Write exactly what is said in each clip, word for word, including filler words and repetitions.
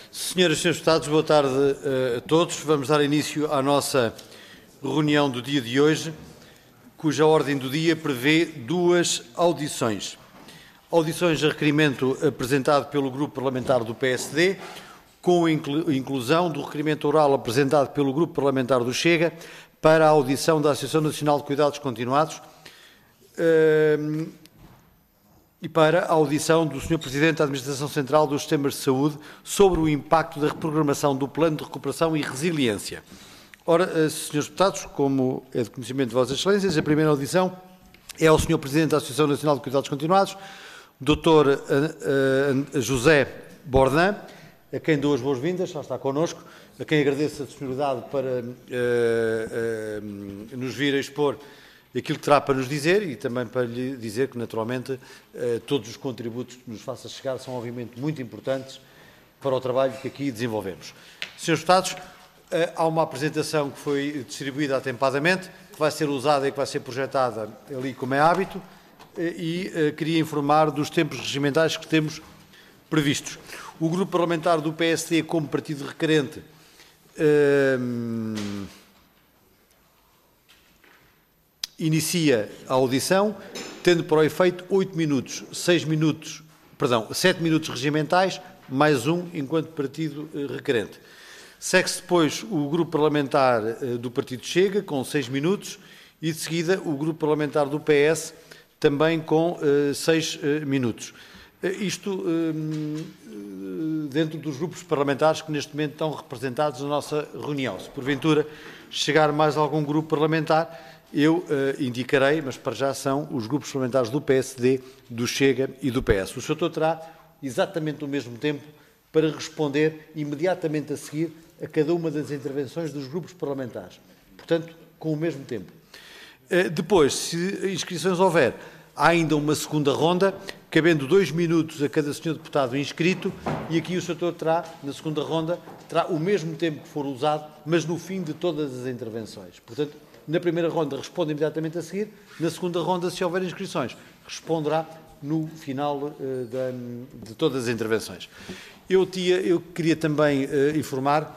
Senhoras e senhores deputados, boa tarde uh, a todos. Vamos dar início à nossa reunião do dia de hoje, cuja ordem do dia prevê duas audições. Audições a requerimento apresentado pelo Grupo Parlamentar do P S D, com a inclusão do requerimento oral apresentado pelo Grupo Parlamentar do Chega para a audição da Associação Nacional de Cuidados Continuados uh, e para a audição do senhor Presidente da Administração Central dos Sistemas de Saúde sobre o impacto da reprogramação do Plano de Recuperação e Resiliência. Ora, senhores deputados, como é de conhecimento de Vossas Excelências, a primeira audição é ao senhor Presidente da Associação Nacional de Cuidados Continuados, doutor José Bordin, a quem dou as boas-vindas, já está connosco, a quem agradeço a disponibilidade para uh, uh, nos vir a expor aquilo que terá para nos dizer e também para lhe dizer que, naturalmente, eh, todos os contributos que nos faça chegar são, obviamente, muito importantes para o trabalho que aqui desenvolvemos. Senhores deputados, eh, há uma apresentação que foi distribuída atempadamente, que vai ser usada e que vai ser projetada ali como é hábito, eh, e eh, queria informar dos tempos regimentais que temos previstos. O Grupo Parlamentar do P S D, como partido requerente, eh, inicia a audição, tendo para o efeito oito minutos, seis minutos, perdão, sete minutos regimentais, mais um enquanto partido requerente. Segue-se depois o Grupo Parlamentar do Partido Chega, com seis minutos, e de seguida o Grupo Parlamentar do P S, também com uh, seis uh, minutos. Uh, isto uh, dentro dos grupos parlamentares que neste momento estão representados na nossa reunião. Se porventura chegar mais algum grupo parlamentar, eu uh, indicarei, mas para já são os grupos parlamentares do P S D, do Chega e do P S. O senhor terá exatamente o mesmo tempo para responder imediatamente a seguir a cada uma das intervenções dos grupos parlamentares. Portanto, com o mesmo tempo. Uh, depois, se inscrições houver, há ainda uma segunda ronda, cabendo dois minutos a cada senhor deputado inscrito, e aqui o senhor terá, na segunda ronda, terá o mesmo tempo que for usado, mas no fim de todas as intervenções. Portanto, na primeira ronda responde imediatamente a seguir, na segunda ronda, se houver inscrições, responderá no final uh, da, de todas as intervenções. Eu, tia, eu queria também uh, informar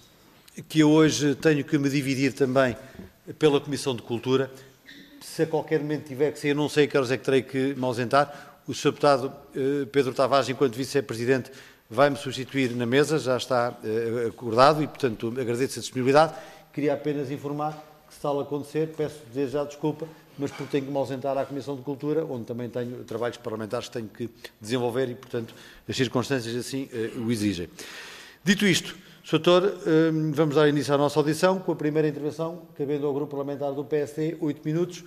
que eu hoje tenho que me dividir também pela Comissão de Cultura. Se a qualquer momento tiver que sair, não sei a que horas é que terei que me ausentar, o senhor deputado uh, Pedro Tavares, enquanto Vice-Presidente, vai-me substituir na mesa, já está uh, acordado e, portanto, agradeço a disponibilidade. Queria apenas informar que, se tal acontecer, peço desde já desculpa, mas porque tenho que me ausentar à Comissão de Cultura, onde também tenho trabalhos parlamentares que tenho que desenvolver e, portanto, as circunstâncias assim uh, o exigem. Dito isto, senhor Doutor, uh, vamos dar início à nossa audição com a primeira intervenção, cabendo ao Grupo Parlamentar do P S D, oito minutos.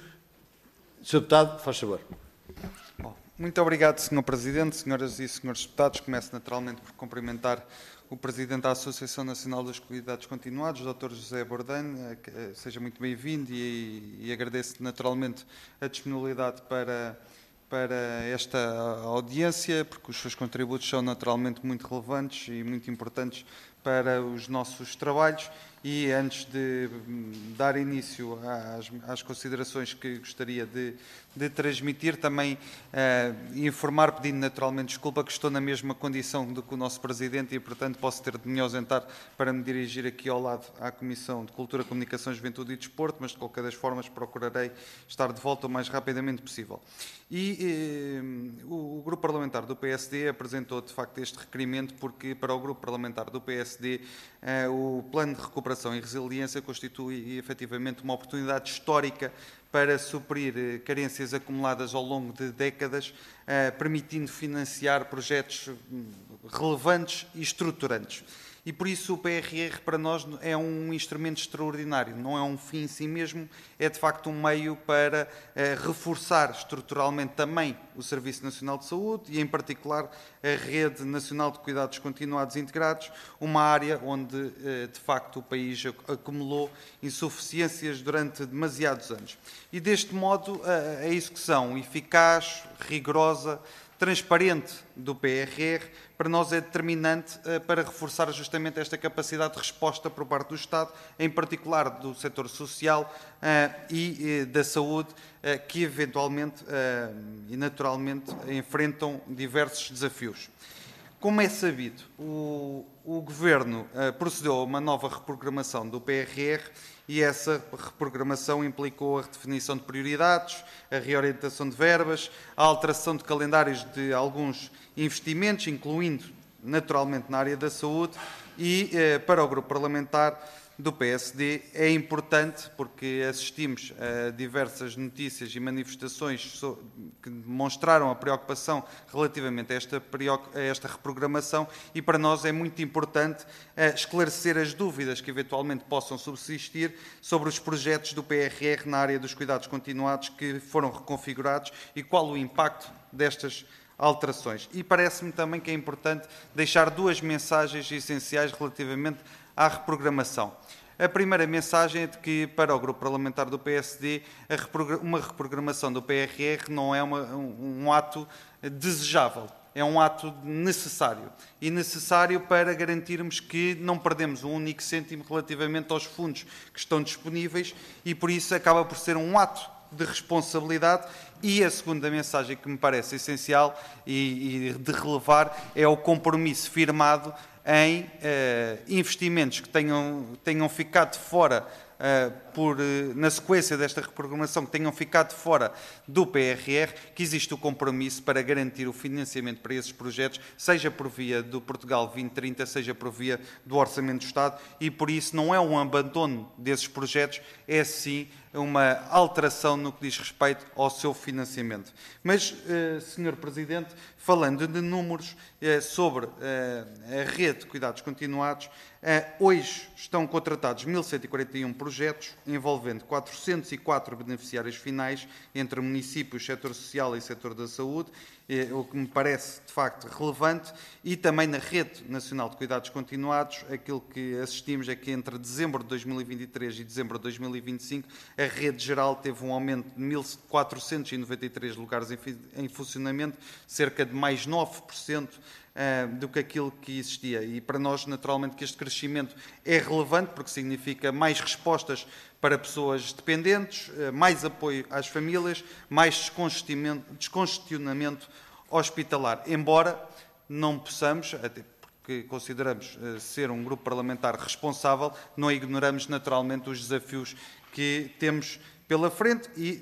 senhor Deputado, faz favor. Bom, muito obrigado, senhor Presidente, senhoras e senhores deputados. Começo naturalmente por cumprimentar o Presidente da Associação Nacional dos Cuidados Continuados, doutor José Bordin. Seja muito bem-vindo e, e agradeço naturalmente a disponibilidade para, para esta audiência, porque os seus contributos são naturalmente muito relevantes e muito importantes para os nossos trabalhos. E antes de dar início às, às considerações que gostaria de, de transmitir, também uh, informar, pedindo naturalmente desculpa, que estou na mesma condição do que o nosso Presidente e, portanto, posso ter de me ausentar para me dirigir aqui ao lado à Comissão de Cultura, Comunicação, Juventude e Desporto, mas de qualquer das formas procurarei estar de volta o mais rapidamente possível. E eh, o, o Grupo Parlamentar do P S D apresentou, de facto, este requerimento porque, para o Grupo Parlamentar do P S D, eh, o Plano de Recuperação e Resiliência constitui, efetivamente, uma oportunidade histórica para suprir eh, carências acumuladas ao longo de décadas, eh, permitindo financiar projetos relevantes e estruturantes. E, por isso, o P R R, para nós, é um instrumento extraordinário, não é um fim em si mesmo, é, de facto, um meio para eh, reforçar estruturalmente também o Serviço Nacional de Saúde e, em particular, a Rede Nacional de Cuidados Continuados Integrados, uma área onde, eh, de facto, o país acumulou insuficiências durante demasiados anos. E, deste modo, a execução eficaz, rigorosa, transparente do P R R, para nós é determinante uh, para reforçar justamente esta capacidade de resposta por parte do Estado, em particular do setor social uh, e uh, da saúde, uh, que eventualmente uh, e naturalmente enfrentam diversos desafios. Como é sabido, o, o Governo uh, procedeu a uma nova reprogramação do P R R e essa reprogramação implicou a redefinição de prioridades, a reorientação de verbas, a alteração de calendários de alguns investimentos, incluindo, naturalmente, na área da saúde, e uh, para o Grupo Parlamentar do P S D é importante porque assistimos a diversas notícias e manifestações que demonstraram a preocupação relativamente a esta, a esta reprogramação e para nós é muito importante esclarecer as dúvidas que eventualmente possam subsistir sobre os projetos do P R R na área dos cuidados continuados que foram reconfigurados e qual o impacto destas alterações. E parece-me também que é importante deixar duas mensagens essenciais relativamente à reprogramação. A primeira mensagem é de que, para o Grupo Parlamentar do P S D, uma reprogramação do P R R não é uma, um, um ato desejável, é um ato necessário. E necessário para garantirmos que não perdemos um único cêntimo relativamente aos fundos que estão disponíveis e, por isso, acaba por ser um ato de responsabilidade. E a segunda mensagem que me parece essencial e, e de relevar é o compromisso firmado em uh, investimentos que tenham, tenham ficado fora, uh, por, uh, na sequência desta reprogramação, que tenham ficado fora do P R R, que existe o compromisso para garantir o financiamento para esses projetos, seja por via do Portugal vinte trinta, seja por via do Orçamento do Estado, e por isso não é um abandono desses projetos, é sim uma alteração no que diz respeito ao seu financiamento. Mas, uh, senhor Presidente, falando de números uh, sobre uh, a rede de cuidados continuados, uh, hoje estão contratados mil cento e quarenta e um projetos, envolvendo quatrocentos e quatro beneficiários finais, entre municípios, setor social e setor da saúde, uh, o que me parece, de facto, relevante, e também na Rede Nacional de Cuidados Continuados, aquilo que assistimos é que entre dezembro de dois mil e vinte e três e dezembro de dois mil e vinte e cinco, a rede geral teve um aumento de mil quatrocentos e noventa e três lugares em, em funcionamento, cerca de mais nove por cento uh, do que aquilo que existia. E para nós, naturalmente, que este crescimento é relevante, porque significa mais respostas para pessoas dependentes, uh, mais apoio às famílias, mais descongestionamento, descongestionamento hospitalar. Embora não possamos, até que consideramos uh, ser um grupo parlamentar responsável, não ignoramos naturalmente os desafios que temos pela frente e,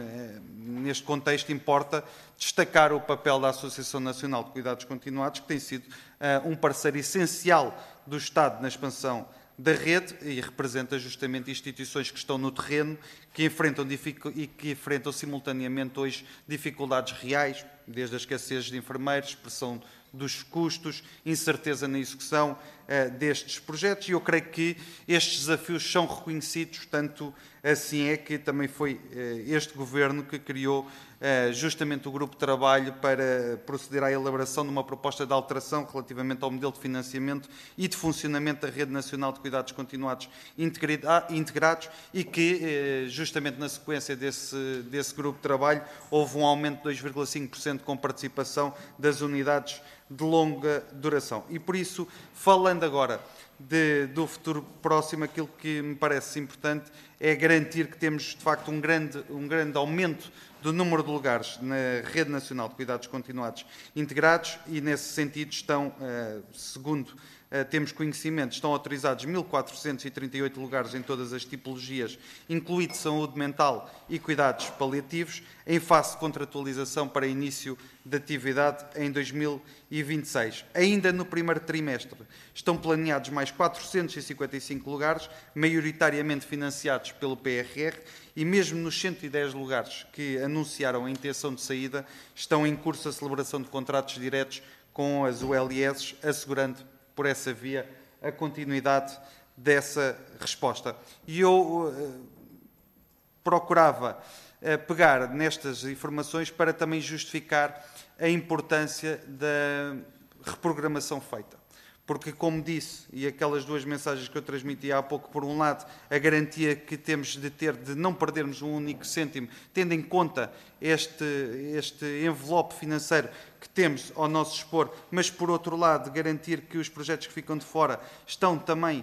neste contexto, importa destacar o papel da Associação Nacional de Cuidados Continuados, que tem sido uh, um parceiro essencial do Estado na expansão da rede e representa justamente instituições que estão no terreno, que enfrentam e que enfrentam simultaneamente hoje dificuldades reais, desde a escassez de enfermeiros, pressão dos custos, incerteza na execução uh, destes projetos, e eu creio que estes desafios são reconhecidos, tanto assim é que também foi uh, este Governo que criou uh, justamente o grupo de trabalho para proceder à elaboração de uma proposta de alteração relativamente ao modelo de financiamento e de funcionamento da Rede Nacional de Cuidados Continuados integrados e que, uh, justamente na sequência desse, desse grupo de trabalho, houve um aumento de dois vírgula cinco por cento com participação das unidades de longa duração. E por isso, falando agora de, do futuro próximo, aquilo que me parece importante é garantir que temos, de facto, um grande, um grande aumento do número de lugares na Rede Nacional de Cuidados Continuados integrados e, nesse sentido, estão, segundo temos conhecimento, estão autorizados mil quatrocentos e trinta e oito lugares em todas as tipologias, incluído saúde mental e cuidados paliativos, em fase de contratualização para início de atividade em dois mil e vinte e seis. Ainda no primeiro trimestre estão planeados mais quatrocentos e cinquenta e cinco lugares, maioritariamente financiados pelo P R R, e mesmo nos cento e dez lugares que anunciaram a intenção de saída, estão em curso a celebração de contratos diretos com as U L S, assegurando por essa via a continuidade dessa resposta. E eu uh, procurava uh, pegar nestas informações para também justificar a importância da reprogramação feita. Porque, como disse, e aquelas duas mensagens que eu transmiti há pouco, por um lado, a garantia que temos de ter de não perdermos um único cêntimo, tendo em conta este, este envelope financeiro que temos ao nosso dispor, mas, por outro lado, garantir que os projetos que ficam de fora estão também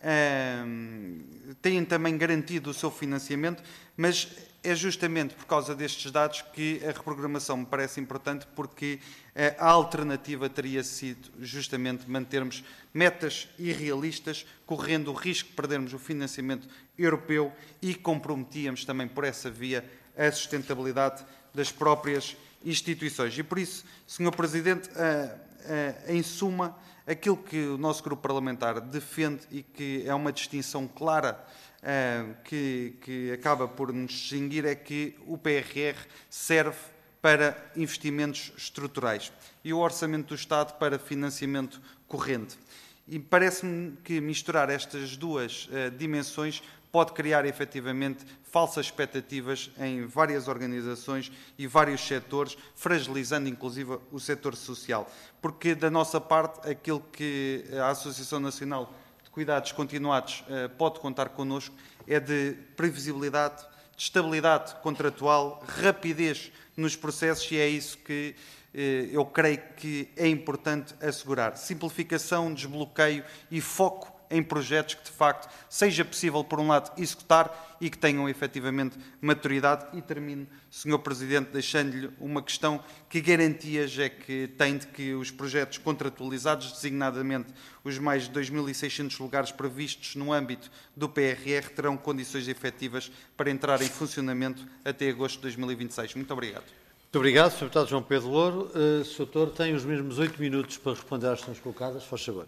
uh, têm também garantido o seu financiamento, mas é justamente por causa destes dados que a reprogramação me parece importante, porque a alternativa teria sido justamente mantermos metas irrealistas, correndo o risco de perdermos o financiamento europeu e comprometíamos também por essa via a sustentabilidade das próprias instituições. E por isso, senhor Presidente, em suma, aquilo que o nosso grupo parlamentar defende e que é uma distinção clara que, que acaba por nos distinguir é que o P R R serve para investimentos estruturais e o Orçamento do Estado para financiamento corrente. E parece-me que misturar estas duas uh, dimensões pode criar efetivamente falsas expectativas em várias organizações e vários setores, fragilizando inclusive o setor social. Porque da nossa parte, aquilo que a Associação Nacional de Cuidados Continuados uh, pode contar connosco é de previsibilidade, de estabilidade contratual, rapidez nos processos, e é isso que eh, eu creio que é importante assegurar. Simplificação, desbloqueio e foco em projetos que, de facto, seja possível, por um lado, executar e que tenham, efetivamente, maturidade. E termino, senhor Presidente, deixando-lhe uma questão: que garantias é que tem de que os projetos contratualizados, designadamente os mais de dois mil e seiscentos lugares previstos no âmbito do P R R, terão condições efetivas para entrar em funcionamento até agosto de dois mil e vinte e seis? Muito obrigado. Muito obrigado, senhor Deputado João Pedro Louro. Uh, senhor Doutor, tem os mesmos oito minutos para responder às questões colocadas. Faz favor.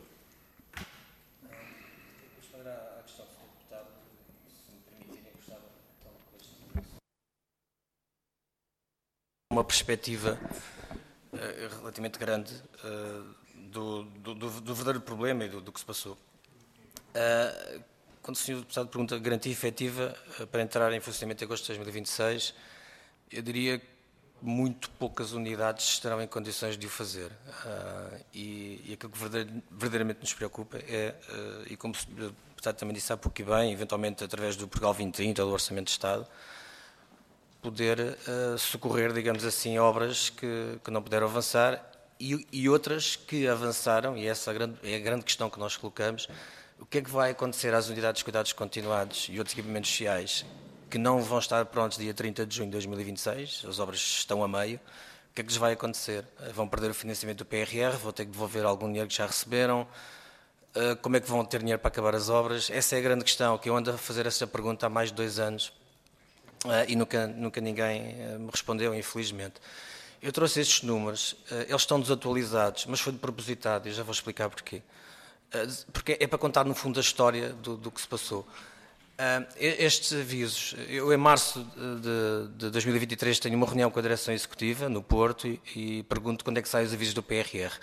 Uma perspectiva uh, relativamente grande uh, do, do, do verdadeiro problema e do, do que se passou. Uh, quando o senhor Deputado pergunta garantia efetiva uh, para entrar em funcionamento em agosto de dois mil e vinte e seis, eu diria que muito poucas unidades estarão em condições de o fazer. Uh, e, e aquilo que verdadeiramente nos preocupa é, uh, e como o senhor Deputado também disse há pouco e bem, eventualmente através do Portugal vinte trinta ou do Orçamento de Estado, poder uh, socorrer, digamos assim, obras que, que não puderam avançar e, e outras que avançaram, e essa é a, grande, é a grande questão que nós colocamos: o que é que vai acontecer às unidades de cuidados continuados e outros equipamentos sociais que não vão estar prontos dia trinta de junho de dois mil e vinte e seis, as obras estão a meio, o que é que lhes vai acontecer? Vão perder o financiamento do P R R, vão ter que devolver algum dinheiro que já receberam, uh, como é que vão ter dinheiro para acabar as obras? Essa é a grande questão, que eu ando a fazer essa pergunta há mais de dois anos. Uh, e nunca, nunca ninguém uh, me respondeu, infelizmente. Eu trouxe estes números, uh, eles estão desatualizados, mas foi de propositado, e já vou explicar porquê. Uh, porque é para contar, no fundo, a história do, do que se passou. Uh, estes avisos, eu em março de, de dois mil e vinte e três tenho uma reunião com a Direção Executiva, no Porto, e, e pergunto quando é que saem os avisos do P R R.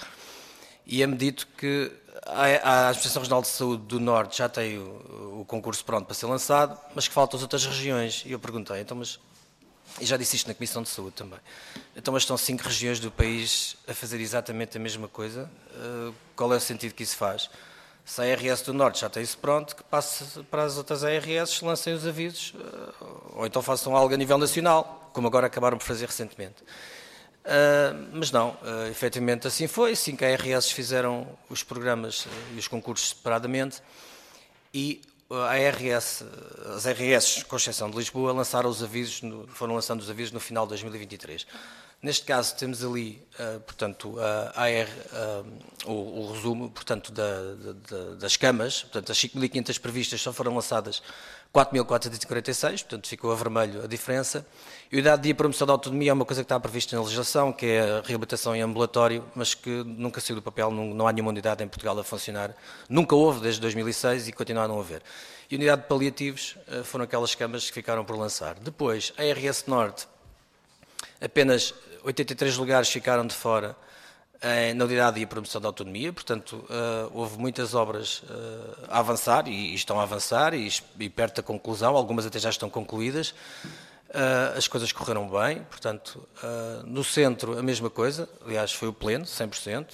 E é-me dito que a, a Administração Regional de Saúde do Norte já tem o, o concurso pronto para ser lançado, mas que faltam as outras regiões. E eu perguntei, então, mas, e já disse isto na Comissão de Saúde também, então, mas estão cinco regiões do país a fazer exatamente a mesma coisa? Uh, qual é o sentido que isso faz? Se a R S do Norte já tem isso pronto, que passe para as outras A R S, lancem os avisos, uh, ou então façam algo a nível nacional, como agora acabaram por fazer recentemente. Uh, mas não, uh, efetivamente assim foi. Cinco A R S fizeram os programas uh, e os concursos separadamente, e a R S, as A R S, com exceção de Lisboa, lançaram os avisos, no, foram lançando os avisos no final de dois mil e vinte e três. Neste caso temos ali, uh, portanto, a AR, uh, o, o resumo, portanto, da, da, das camas, portanto, as cinco mil e quinhentas previstas só foram lançadas quatro mil quatrocentos e quarenta e seis, portanto, ficou a vermelho a diferença. E a unidade de promoção da autonomia é uma coisa que está prevista na legislação, que é a reabilitação em ambulatório, mas que nunca saiu do papel, não, não há nenhuma unidade em Portugal a funcionar. Nunca houve desde dois mil e seis e continua a não haver. E a unidade de paliativos uh, foram aquelas camas que ficaram por lançar. Depois, a R S Norte, apenas oitenta e três lugares ficaram de fora eh, na unidade de promoção da autonomia, portanto, uh, houve muitas obras uh, a avançar e, e estão a avançar e, e perto da conclusão, algumas até já estão concluídas. Uh, as coisas correram bem, portanto, uh, no centro a mesma coisa, aliás foi o pleno, cem por cento.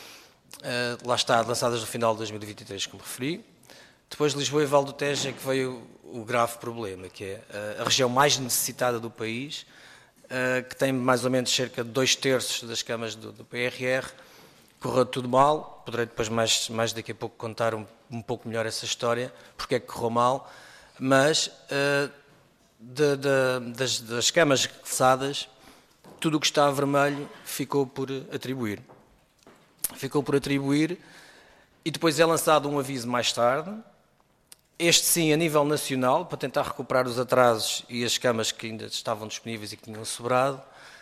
Uh, lá está, lançadas no final de dois mil e vinte e três, como referi. Depois Lisboa e Val do Tejo é que veio o grave problema, que é uh, a região mais necessitada do país, que tem mais ou menos cerca de dois terços das camas do, do P R R, correu tudo mal, poderei depois mais, mais daqui a pouco contar um, um pouco melhor essa história, porque é que correu mal, mas uh, de, de, das, das camas regressadas, tudo o que está a vermelho ficou por atribuir. Ficou por atribuir e depois é lançado um aviso mais tarde, este sim a nível nacional, para tentar recuperar os atrasos e as camas que ainda estavam disponíveis e que tinham sobrado,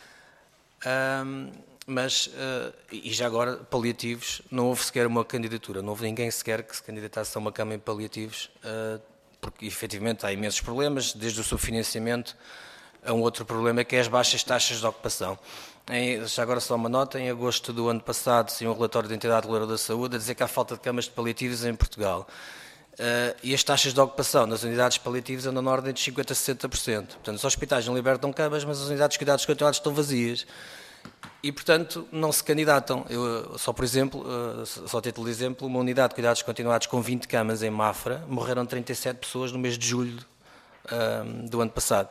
um, mas, uh, e já agora, paliativos, não houve sequer uma candidatura, não houve ninguém sequer que se candidatasse a uma cama em paliativos, uh, porque efetivamente há imensos problemas, desde o subfinanciamento a um outro problema que é as baixas taxas de ocupação. Em, já agora só uma nota, em agosto do ano passado saiu um relatório da Entidade Reguladora da Saúde a dizer que há falta de camas de paliativos em Portugal. Uh, e as taxas de ocupação nas unidades paliativas andam na ordem de cinquenta a sessenta por cento. Portanto, os hospitais não libertam camas, mas as unidades de cuidados continuados estão vazias. E, portanto, não se candidatam. Eu, só por exemplo, uh, só a título de exemplo, uma unidade de cuidados continuados com vinte camas em Mafra, morreram trinta e sete pessoas no mês de julho uh, do ano passado.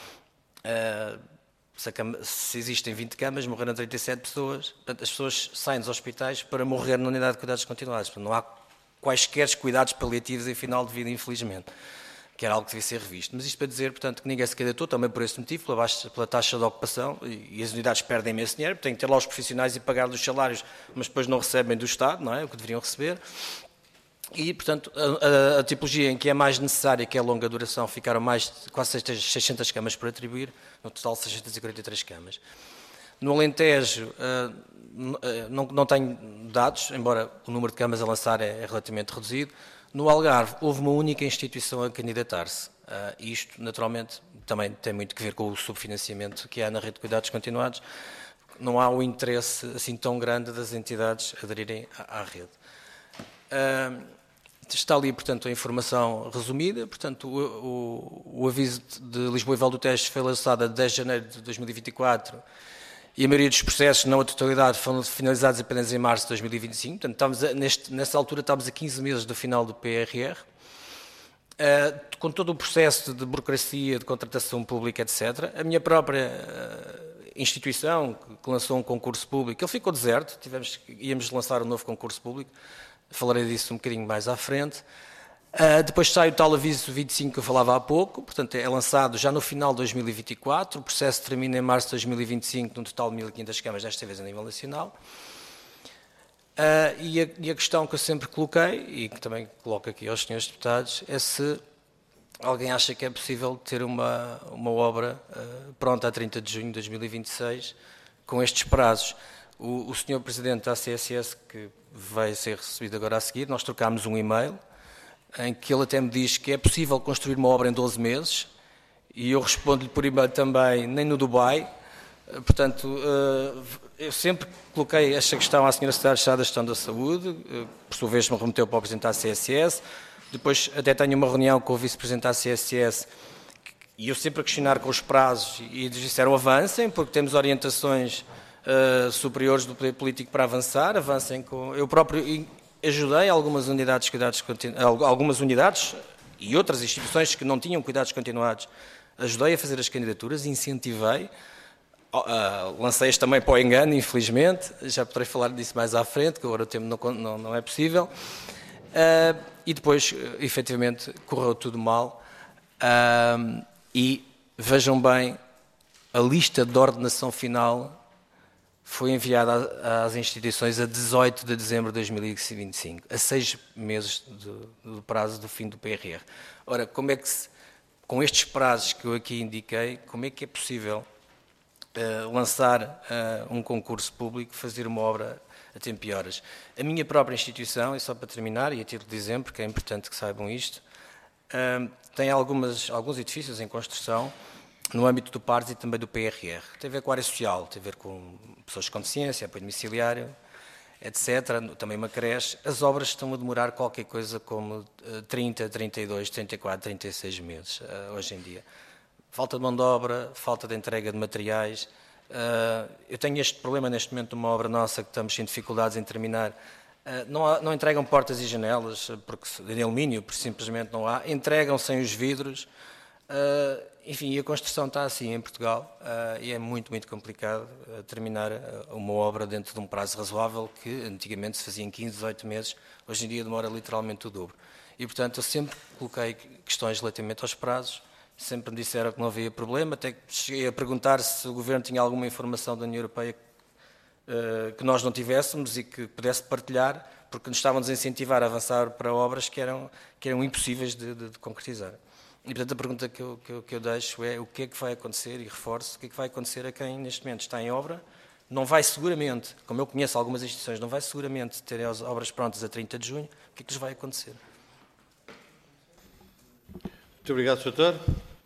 Uh, se, cama, se existem vinte camas, morreram trinta e sete pessoas. Portanto, as pessoas saem dos hospitais para morrer na unidade de cuidados continuados. Portanto, não há quaisquer cuidados paliativos em final de vida, infelizmente, que era algo que devia ser revisto. Mas isto para dizer, portanto, que ninguém se candidatou, também por esse motivo, pela, baixa, pela taxa de ocupação, e, e as unidades perdem imenso dinheiro, têm que ter lá os profissionais e pagar-lhes os salários, mas depois não recebem do Estado, não é? O que deveriam receber. E, portanto, a, a, a tipologia em que é mais necessária, que é a longa duração, ficaram mais de quase seiscentas camas por atribuir, no total seiscentas e quarenta e três camas. No Alentejo, uh, não, não tenho dados, embora o número de camas a lançar é, é relativamente reduzido. No Algarve, houve uma única instituição a candidatar-se. Uh, isto, naturalmente, também tem muito que ver com o subfinanciamento que há na rede de cuidados continuados. Não há o interesse assim tão grande das entidades aderirem à, à rede. Uh, está ali, portanto, a informação resumida. Portanto, o, o, o aviso de Lisboa e Val do Tejo foi lançado a dez de janeiro de dois mil e vinte e quatro e a maioria dos processos, não a totalidade, foram finalizados apenas em março de dois mil e vinte e cinco. Portanto, estamos a, neste, nessa altura estamos a quinze meses do final do P R R. Uh, com todo o processo de burocracia, de contratação pública, etcétera. A minha própria uh, instituição, que lançou um concurso público, ele ficou deserto, tivemos, íamos lançar um novo concurso público, falarei disso um bocadinho mais à frente. Uh, depois sai o tal aviso vinte e cinco que eu falava há pouco, portanto é lançado já no final de dois mil e vinte e quatro, o processo termina em março de dois mil e vinte e cinco, num total de mil e quinhentas camas, desta vez a nível nacional. Uh, e, a, e a questão que eu sempre coloquei, e que também coloco aqui aos senhores deputados, é se alguém acha que é possível ter uma, uma obra uh, pronta a trinta de junho de dois mil e vinte e seis, com estes prazos. O, o senhor Presidente da C S S, que vai ser recebido agora a seguir, nós trocámos um e-mail, em que ele até me diz que é possível construir uma obra em doze meses, e eu respondo-lhe por e-mail também, nem no Dubai. Portanto, eu sempre coloquei esta questão à senhora Secretária de Estado da Gestão da Saúde, por sua vez me remeteu para o Presidente da C S S, depois até tenho uma reunião com o Vice-Presidente da C S S, e eu sempre a questionar com os prazos, e eles disseram avancem, porque temos orientações uh, superiores do poder político para avançar, avancem com... Eu próprio ajudei algumas unidades, cuidados continu... algumas unidades e outras instituições que não tinham cuidados continuados, ajudei a fazer as candidaturas, incentivei, uh, lancei-as também para o engano, infelizmente, já poderei falar disso mais à frente, que agora o tempo não, não, não é possível, uh, e depois, uh, efetivamente, correu tudo mal, uh, e vejam bem, a lista de ordenação final foi enviada às instituições a dezoito de dezembro de dois mil e vinte e cinco, a seis meses do, do prazo do fim do P R R. Ora, como é que, se, com estes prazos que eu aqui indiquei, como é que é possível uh, lançar uh, um concurso público, fazer uma obra a tempo e horas? A minha própria instituição, e só para terminar, e a título de exemplo, porque é importante que saibam isto, uh, tem algumas, alguns edifícios em construção, no âmbito do P A R S e também do P R R. Tem a ver com a área social, tem a ver com pessoas com deficiência, apoio domiciliário, etcétera. Também uma creche. As obras estão a demorar qualquer coisa como trinta, trinta e dois, trinta e quatro, trinta e seis meses, hoje em dia. Falta de mão de obra, falta de entrega de materiais. Eu tenho este problema neste momento numa obra nossa que estamos em dificuldades em terminar. Não, há, não entregam portas e janelas, porque de alumínio, porque simplesmente não há. Entregam sem os vidros. Uh, enfim, a construção está assim em Portugal uh, e é muito, muito complicado uh, terminar uh, uma obra dentro de um prazo razoável que antigamente se fazia em quinze, dezoito meses, hoje em dia demora literalmente o dobro. E, portanto, eu sempre coloquei questões relativamente aos prazos, sempre me disseram que não havia problema, até que cheguei a perguntar se o Governo tinha alguma informação da União Europeia uh, que nós não tivéssemos e que pudesse partilhar, porque nos estavam a incentivar a avançar para obras que eram, que eram impossíveis de, de, de concretizar. E, portanto, a pergunta que eu, que, eu, que eu deixo é o que é que vai acontecer, e reforço, o que é que vai acontecer a quem neste momento está em obra, não vai seguramente, como eu conheço algumas instituições, não vai seguramente ter as obras prontas a trinta de junho, o que é que lhes vai acontecer? Muito obrigado, senhor Doutor.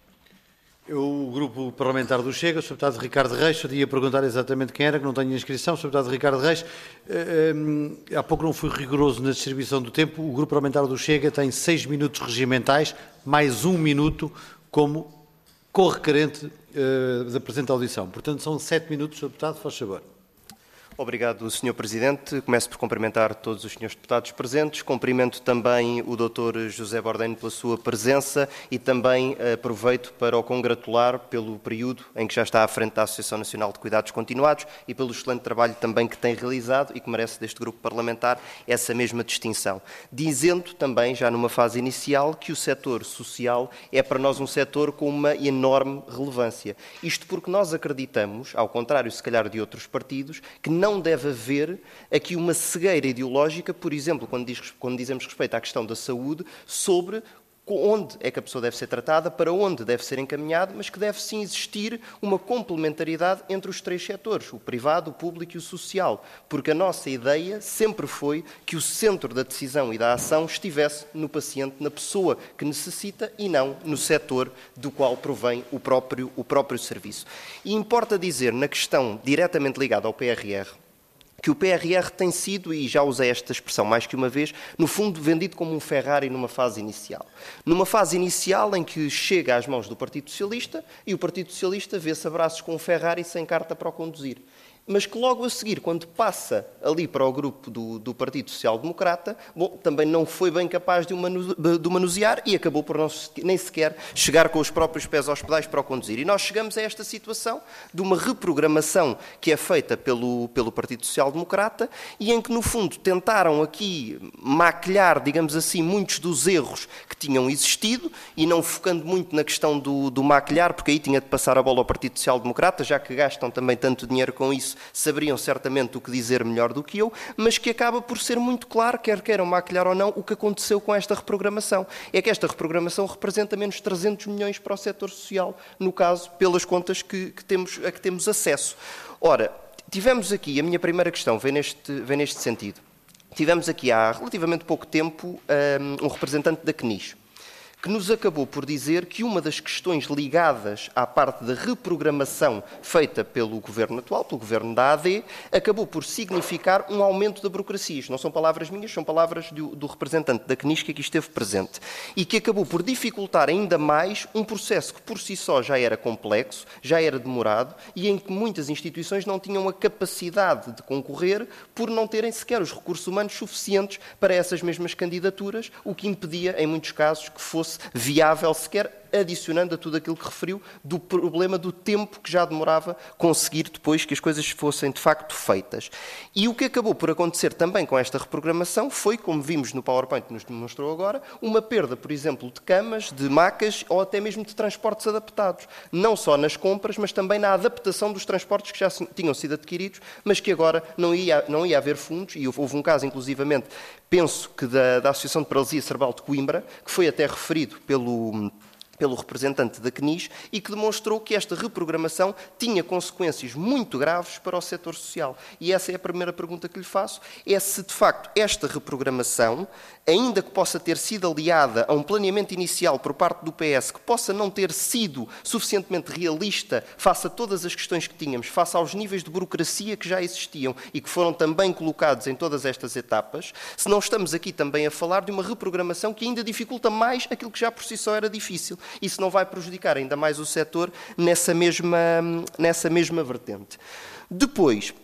Eu, o Grupo Parlamentar do Chega, o senhor Deputado Ricardo Reis, eu ia perguntar exatamente quem era, que não tenho inscrição, o senhor Deputado Ricardo Reis, eh, eh, há pouco não fui rigoroso na distribuição do tempo, o Grupo Parlamentar do Chega tem seis minutos regimentais, mais um minuto como correquerente eh, da presente audição. Portanto, são sete minutos, senhor Deputado, faz favor. Obrigado, senhor Presidente. Começo por cumprimentar todos os senhores deputados presentes. Cumprimento também o doutor José Bordeno pela sua presença e também aproveito para o congratular pelo período em que já está à frente da Associação Nacional de Cuidados Continuados e pelo excelente trabalho também que tem realizado e que merece deste grupo parlamentar essa mesma distinção. Dizendo também, já numa fase inicial, que o setor social é para nós um setor com uma enorme relevância. Isto porque nós acreditamos, ao contrário se calhar de outros partidos, que não Não deve haver aqui uma cegueira ideológica, por exemplo, quando, diz, quando dizemos respeito à questão da saúde, sobre onde é que a pessoa deve ser tratada, para onde deve ser encaminhada, mas que deve sim existir uma complementaridade entre os três setores, o privado, o público e o social, porque a nossa ideia sempre foi que o centro da decisão e da ação estivesse no paciente, na pessoa que necessita e não no setor do qual provém o próprio, o próprio serviço. E importa dizer, na questão diretamente ligada ao P R R, que o P R R tem sido, e já usei esta expressão mais que uma vez, no fundo vendido como um Ferrari numa fase inicial. Numa fase inicial em que chega às mãos do Partido Socialista e o Partido Socialista vê-se a braços com um Ferrari sem carta para o conduzir. Mas que logo a seguir, quando passa ali para o grupo do, do Partido Social Democrata, bom, também não foi bem capaz de o, manu, de o manusear e acabou por não, nem sequer chegar com os próprios pés aos pedais para o conduzir. E nós chegamos a esta situação de uma reprogramação que é feita pelo, pelo Partido Social Democrata e em que, no fundo, tentaram aqui maquilhar, digamos assim, muitos dos erros que tinham existido e não focando muito na questão do, do maquilhar, porque aí tinha de passar a bola ao Partido Social Democrata, já que gastam também tanto dinheiro com isso, saberiam certamente o que dizer melhor do que eu, mas que acaba por ser muito claro, quer queiram maquilhar ou não, o que aconteceu com esta reprogramação. É que esta reprogramação representa menos trezentos milhões para o setor social, no caso, pelas contas que, que temos, a que temos acesso. Ora, tivemos aqui, a minha primeira questão vem neste, vem neste sentido. Tivemos aqui há relativamente pouco tempo um, um representante da C N I S, que nos acabou por dizer que uma das questões ligadas à parte da reprogramação feita pelo governo atual, pelo governo da A D, acabou por significar um aumento da burocracia. Isto não são palavras minhas, são palavras do, do representante da C N I S que aqui esteve presente. E que acabou por dificultar ainda mais um processo que por si só já era complexo, já era demorado e em que muitas instituições não tinham a capacidade de concorrer por não terem sequer os recursos humanos suficientes para essas mesmas candidaturas, o que impedia, em muitos casos, que fosse viável sequer, adicionando a tudo aquilo que referiu, do problema do tempo que já demorava conseguir depois que as coisas fossem de facto feitas. E o que acabou por acontecer também com esta reprogramação foi, como vimos no PowerPoint que nos demonstrou agora, uma perda, por exemplo, de camas, de macas ou até mesmo de transportes adaptados. Não só nas compras, mas também na adaptação dos transportes que já tinham sido adquiridos, mas que agora não ia, não ia haver fundos, e houve um caso, inclusivamente, penso que da, da Associação de Paralisia Cerebral de Coimbra, que foi até referido pelo... pelo representante da C N I S e que demonstrou que esta reprogramação tinha consequências muito graves para o setor social. E essa é a primeira pergunta que lhe faço, é se de facto esta reprogramação, ainda que possa ter sido aliada a um planeamento inicial por parte do P S que possa não ter sido suficientemente realista face a todas as questões que tínhamos, face aos níveis de burocracia que já existiam e que foram também colocados em todas estas etapas, se não estamos aqui também a falar de uma reprogramação que ainda dificulta mais aquilo que já por si só era difícil. Isso não vai prejudicar ainda mais o setor nessa mesma, nessa mesma vertente. Depois,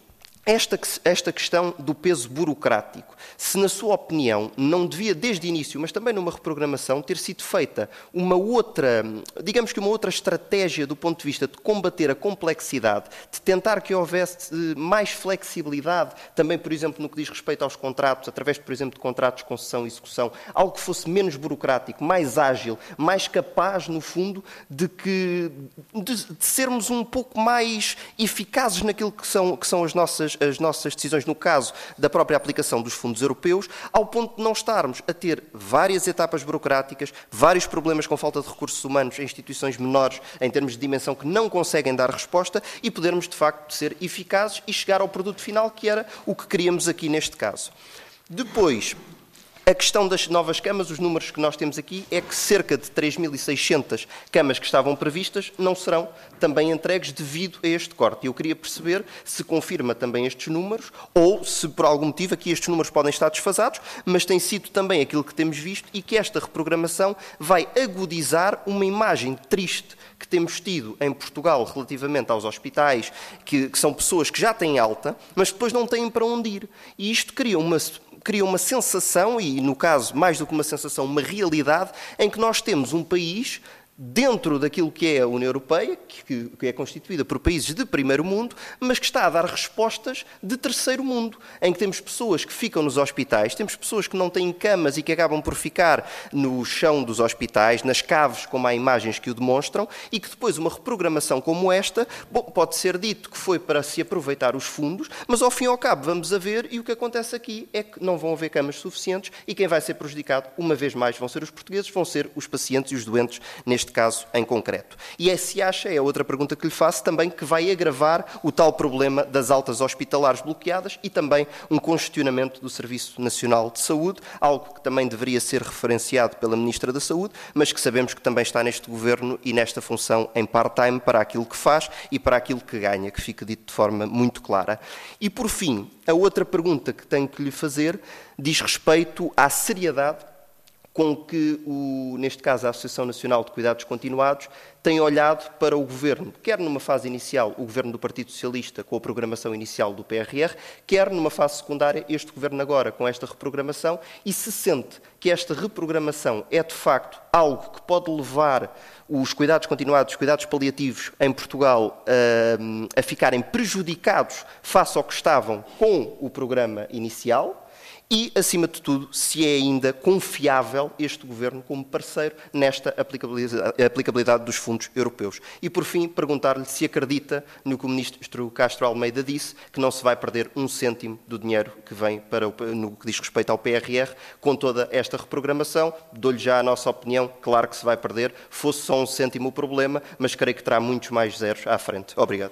Esta, esta questão do peso burocrático, se na sua opinião não devia desde o início, mas também numa reprogramação, ter sido feita uma outra, digamos que uma outra estratégia do ponto de vista de combater a complexidade, de tentar que houvesse mais flexibilidade, também, por exemplo, no que diz respeito aos contratos, através, por exemplo, de contratos de concessão e execução, algo que fosse menos burocrático, mais ágil, mais capaz, no fundo, de, que, de, de sermos um pouco mais eficazes naquilo que são, que são as nossas as nossas decisões, no caso da própria aplicação dos fundos europeus, ao ponto de não estarmos a ter várias etapas burocráticas, vários problemas com falta de recursos humanos em instituições menores, em termos de dimensão, que não conseguem dar resposta e podermos, de facto, ser eficazes e chegar ao produto final, que era o que queríamos aqui neste caso. Depois, a questão das novas camas, os números que nós temos aqui é que cerca de três mil e seiscentas camas que estavam previstas não serão também entregues devido a este corte. E eu queria perceber se confirma também estes números ou se por algum motivo aqui estes números podem estar desfasados, mas tem sido também aquilo que temos visto e que esta reprogramação vai agudizar uma imagem triste que temos tido em Portugal relativamente aos hospitais, que, que são pessoas que já têm alta, mas depois não têm para onde ir. E isto cria uma cria uma sensação, e no caso, mais do que uma sensação, uma realidade, em que nós temos um país dentro daquilo que é a União Europeia, que, que é constituída por países de primeiro mundo, mas que está a dar respostas de terceiro mundo, em que temos pessoas que ficam nos hospitais, temos pessoas que não têm camas e que acabam por ficar no chão dos hospitais, nas caves, como há imagens que o demonstram, e que depois uma reprogramação como esta, bom, pode ser dito que foi para se aproveitar os fundos, mas ao fim e ao cabo vamos a ver, e o que acontece aqui é que não vão haver camas suficientes, e quem vai ser prejudicado, uma vez mais, vão ser os portugueses, vão ser os pacientes e os doentes neste caso em concreto. E é se acha, é outra pergunta que lhe faço, também que vai agravar o tal problema das altas hospitalares bloqueadas e também um congestionamento do Serviço Nacional de Saúde, algo que também deveria ser referenciado pela Ministra da Saúde, mas que sabemos que também está neste Governo e nesta função em part-time para aquilo que faz e para aquilo que ganha, que fica dito de forma muito clara. E por fim, a outra pergunta que tenho que lhe fazer diz respeito à seriedade com que, o, neste caso, a Associação Nacional de Cuidados Continuados tem olhado para o Governo, quer numa fase inicial, o Governo do Partido Socialista, com a programação inicial do P R R, quer numa fase secundária, este Governo agora, com esta reprogramação, e se sente que esta reprogramação é, de facto, algo que pode levar os cuidados continuados, os cuidados paliativos em Portugal a, a ficarem prejudicados face ao que estavam com o programa inicial, e, acima de tudo, se é ainda confiável este Governo como parceiro nesta aplicabilidade, aplicabilidade dos fundos europeus. E, por fim, perguntar-lhe se acredita no que o Ministro Castro Almeida disse, que não se vai perder um cêntimo do dinheiro que vem para o, no que diz respeito ao P R R, com toda esta reprogramação. Dou-lhe já a nossa opinião, claro que se vai perder, fosse só um cêntimo o problema, mas creio que terá muitos mais zeros à frente. Obrigado.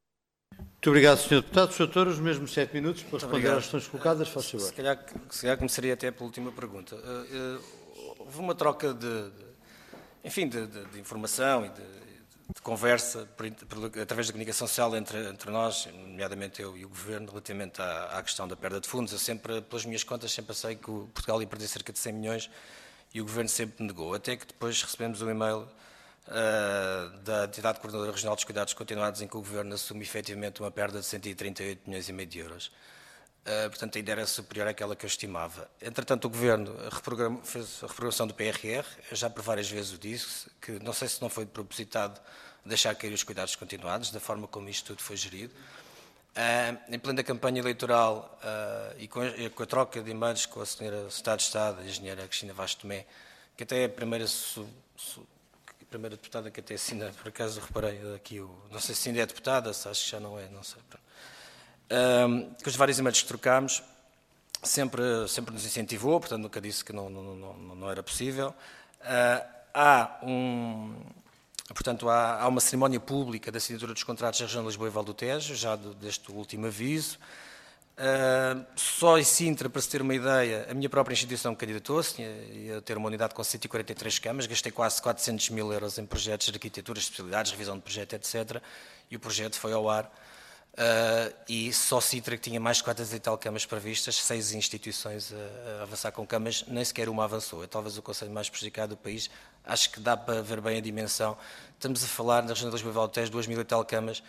Muito obrigado, senhor Deputado. senhor Doutor, os mesmos sete minutos para responder às questões colocadas. Faça favor. Se calhar, se calhar começaria até pela última pergunta. Uh, uh, houve uma troca de, de enfim, de, de, de informação e de, de conversa por, por, através da comunicação social entre, entre nós, nomeadamente eu e o Governo, relativamente à, à questão da perda de fundos. Eu sempre, pelas minhas contas, sempre sei que o Portugal ia perder cerca de cem milhões e o Governo sempre negou. Até que depois recebemos um e-mail Uh, da entidade coordenadora regional dos cuidados continuados, em que o Governo assume efetivamente uma perda de cento e trinta e oito milhões e meio de euros. Uh, portanto, ainda era superior àquela que eu estimava. Entretanto, o Governo fez a reprogramação do P R R, eu já por várias vezes o disse, que não sei se não foi propositado deixar cair os cuidados continuados, da forma como isto tudo foi gerido. Uh, em plena campanha eleitoral uh, e, com a, e com a troca de e-mails com a senhora Secretária de Estado, a engenheira Cristina Vaz Tomé, que até é a primeira su, su, a primeira deputada que até assina, por acaso reparei aqui, o, não sei se ainda é deputada, se acho que já não é, não sei. Um, com os vários e-mails que trocámos, sempre, sempre nos incentivou, portanto nunca disse que não, não, não, não era possível. Uh, há, um, portanto, há, há uma cerimónia pública da assinatura dos contratos da região de Lisboa e Val do Tejo, já de, deste último aviso. Uh, só em Sintra, para se ter uma ideia, a minha própria instituição candidatou-se, ia ter uma unidade com cento e quarenta e três camas, gastei quase quatrocentos mil euros em projetos de arquitetura, especialidades, revisão de projeto, etcétera. E o projeto foi ao ar. Uh, e só Sintra, que tinha mais de quatrocentas e tal camas previstas, seis instituições a, a avançar com camas, nem sequer uma avançou. É talvez o conselho mais prejudicado do país. Acho que dá para ver bem a dimensão. Estamos a falar, na região de Lisboa e Val do Tejo, duas mil e tal camas.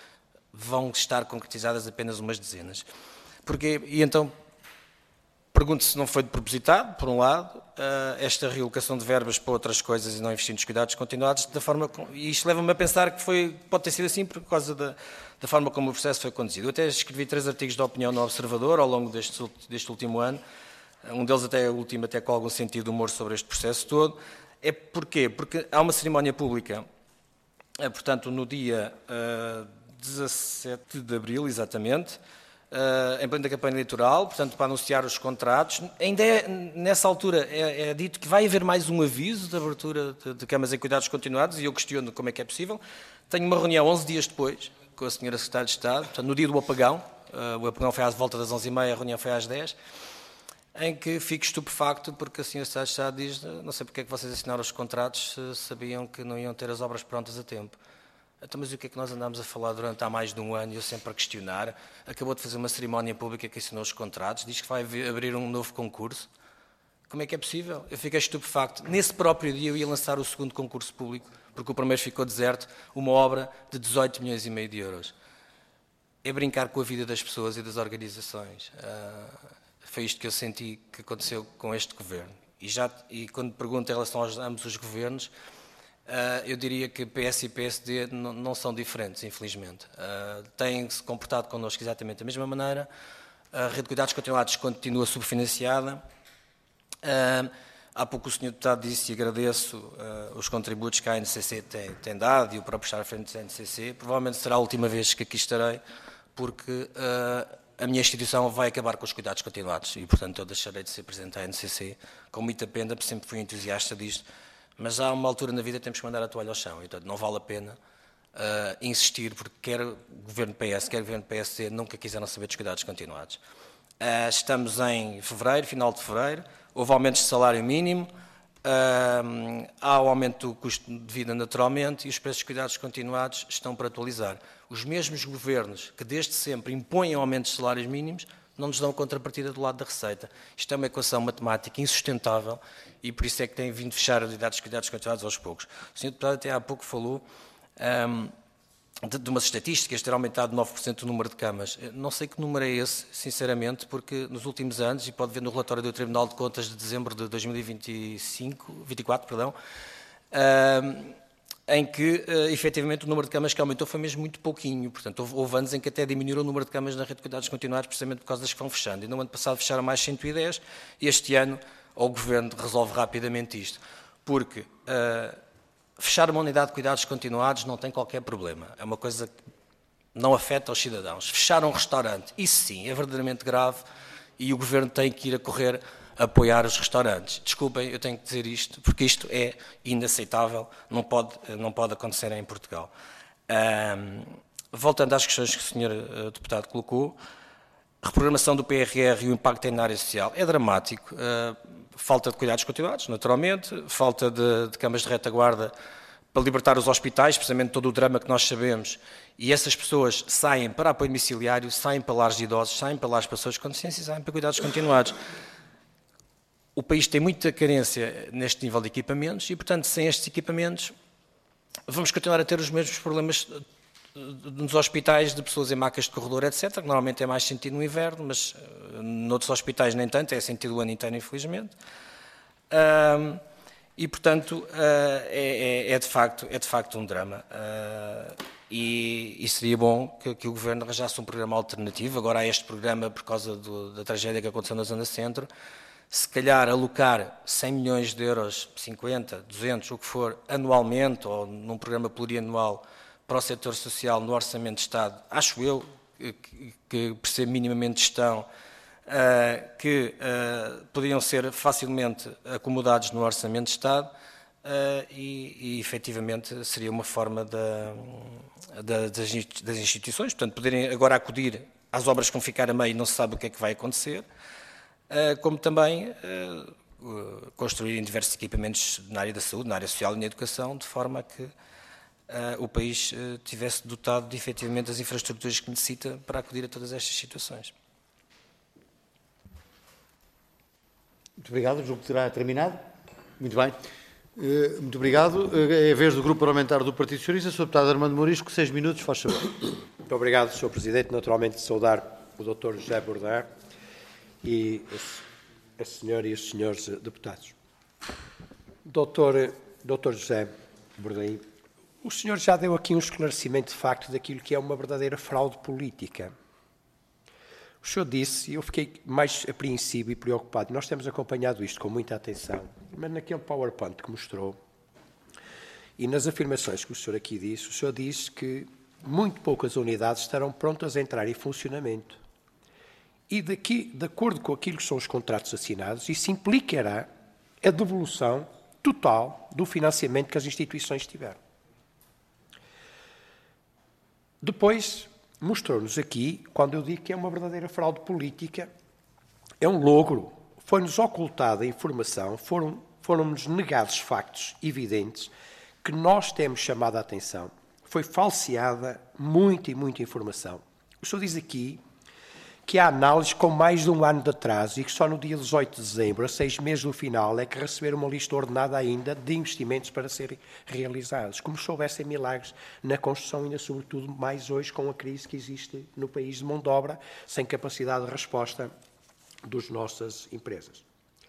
vão estar concretizadas apenas umas dezenas. Porque, e então, pergunto se não foi de propositado, por um lado, esta realocação de verbas para outras coisas e não investir nos cuidados continuados, da forma, e isto leva-me a pensar que foi, pode ter sido assim por causa da, da forma como o processo foi conduzido. Eu até escrevi três artigos de opinião no Observador ao longo deste, deste último ano, um deles até o último, até com algum sentido de humor sobre este processo todo. É porquê? Porque há uma cerimónia pública, portanto, no dia uh, dezassete de abril, exatamente, uh, em plena campanha eleitoral, portanto, para anunciar os contratos. Ainda é, nessa altura, é, é dito que vai haver mais um aviso de abertura de, de camas em cuidados continuados, e eu questiono como é que é possível. Tenho uma reunião onze dias depois, com a senhora Secretária de Estado, portanto, no dia do apagão, uh, o apagão foi às volta das onze e meia, a reunião foi às dez, em que fico estupefacto porque a senhora Secretária de Estado diz: não sei porque é que vocês assinaram os contratos se sabiam que não iam ter as obras prontas a tempo. Então, mas o que é que nós andámos a falar durante há mais de um ano e eu sempre a questionar? Acabou de fazer uma cerimónia pública que assinou os contratos, diz que vai abrir um novo concurso. Como é que é possível? Eu fiquei estupefacto. Nesse próprio dia eu ia lançar o segundo concurso público, porque o primeiro ficou deserto, uma obra de dezoito milhões e meio de euros. É brincar com a vida das pessoas e das organizações. Uh, Foi isto que eu senti que aconteceu com este governo. E, já, e quando pergunto em relação aos ambos os governos, uh, eu diria que P S e P S D não, não são diferentes, infelizmente. Uh, têm-se comportado connosco exatamente da mesma maneira. A rede de cuidados continuados continua subfinanciada. Uh, há pouco o senhor Deputado disse, e agradeço uh, os contributos que a A N C C tem, tem dado e o próprio estar à frente da A N C C. Provavelmente será a última vez que aqui estarei, porque Uh, a minha instituição vai acabar com os cuidados continuados e, portanto, eu deixarei de ser presidente da A N C C, com muita pena, porque sempre fui entusiasta disto, mas há uma altura na vida que temos que mandar a toalha ao chão, e, portanto, não vale a pena uh, insistir, porque quer o governo P S, quer o governo P S D, nunca quiseram saber dos cuidados continuados. Uh, estamos em fevereiro, final de fevereiro, houve aumentos de salário mínimo, uh, há o aumento do custo de vida naturalmente e os preços de cuidados continuados estão para atualizar. Os mesmos governos que desde sempre impõem aumentos de salários mínimos não nos dão contrapartida do lado da receita. Isto é uma equação matemática insustentável e por isso é que tem vindo fechar as unidades de cuidados continuados aos poucos. O senhor Deputado até há pouco falou um, de, de umas estatísticas, ter aumentado nove por cento o número de camas. Não sei que número é esse, sinceramente, porque nos últimos anos, e pode ver no relatório do Tribunal de Contas de dezembro de dois mil e vinte e cinco, vinte e quatro, perdão, um, em que, uh, efetivamente, o número de camas que aumentou foi mesmo muito pouquinho. Portanto, houve, houve anos em que até diminuiu o número de camas na rede de cuidados continuados, precisamente por causa das que vão fechando. E no ano passado fecharam mais cento e dez, e este ano o Governo resolve rapidamente isto. Porque uh, fechar uma unidade de cuidados continuados não tem qualquer problema. É uma coisa que não afeta os cidadãos. Fechar um restaurante, isso sim, é verdadeiramente grave, e o Governo tem que ir a correr apoiar os restaurantes. Desculpem, eu tenho que dizer isto, porque isto é inaceitável, não pode, não pode acontecer em Portugal. Um, voltando às questões que o senhor uh, Deputado colocou, a reprogramação do P R R e o impacto tem na área social é dramático. Uh, falta de cuidados continuados, naturalmente, falta de, de camas de retaguarda para libertar os hospitais, precisamente todo o drama que nós sabemos, e essas pessoas saem para apoio domiciliário, saem para lares de idosos, saem para lares de pessoas com deficiência e saem para cuidados continuados. O país tem muita carência neste nível de equipamentos e, portanto, sem estes equipamentos, vamos continuar a ter os mesmos problemas nos hospitais de pessoas em macas de corredor, etcétera, que normalmente é mais sentido no inverno, mas noutros hospitais nem tanto, é sentido o ano inteiro, infelizmente. Um, e, portanto, uh, é, é, é, de facto, é de facto um drama. Uh, e, e seria bom que, que o Governo arranjasse um programa alternativo, agora há este programa por causa do, da tragédia que aconteceu na Zona Centro. Se calhar alocar cem milhões de euros, cinquenta, duzentos, o que for, anualmente, ou num programa plurianual para o setor social no Orçamento de Estado, acho eu, que, que por ser minimamente de gestão, uh, que uh, poderiam ser facilmente acomodados no Orçamento de Estado uh, e, e, efetivamente, seria uma forma da, da, das instituições, portanto, poderem agora acudir às obras que vão ficar a meio e não se sabe o que é que vai acontecer, como também uh, construírem diversos equipamentos na área da saúde, na área social e na educação, de forma a que uh, o país uh, tivesse dotado de, efetivamente, as infraestruturas que necessita para acudir a todas estas situações. Muito obrigado. Julgo que terá terminado. Muito bem. Uh, muito obrigado. Uh, é a vez do Grupo Parlamentar do Partido Socialista. senhor Deputado Armando Morisco, seis minutos, faz favor. Muito obrigado, senhor Presidente. Naturalmente, saudar o doutor José Bourdin e a senhora e os senhores deputados. doutor doutor José Bourdin, o senhor já deu aqui um esclarecimento de facto daquilo que é uma verdadeira fraude política. O senhor disse, e eu fiquei mais apreensivo e preocupado, nós temos acompanhado isto com muita atenção, mas naquele PowerPoint que mostrou, e nas afirmações que o senhor aqui disse, o senhor disse que muito poucas unidades estarão prontas a entrar em funcionamento. E daqui, de acordo com aquilo que são os contratos assinados, isso implicará a devolução total do financiamento que as instituições tiveram. Depois, mostrou-nos aqui, quando eu digo que é uma verdadeira fraude política, é um logro. Foi-nos ocultada a informação, foram, foram-nos negados factos evidentes que nós temos chamado a atenção. Foi falseada muita e muita informação. O senhor diz aqui que há análises com mais de um ano de atraso e que só no dia dezoito de dezembro, a seis meses do final, é que receberam uma lista ordenada ainda de investimentos para serem realizados. Como se houvessem milagres na construção e, ainda, sobretudo, mais hoje com a crise que existe no país de mão de obra, sem capacidade de resposta das nossas empresas.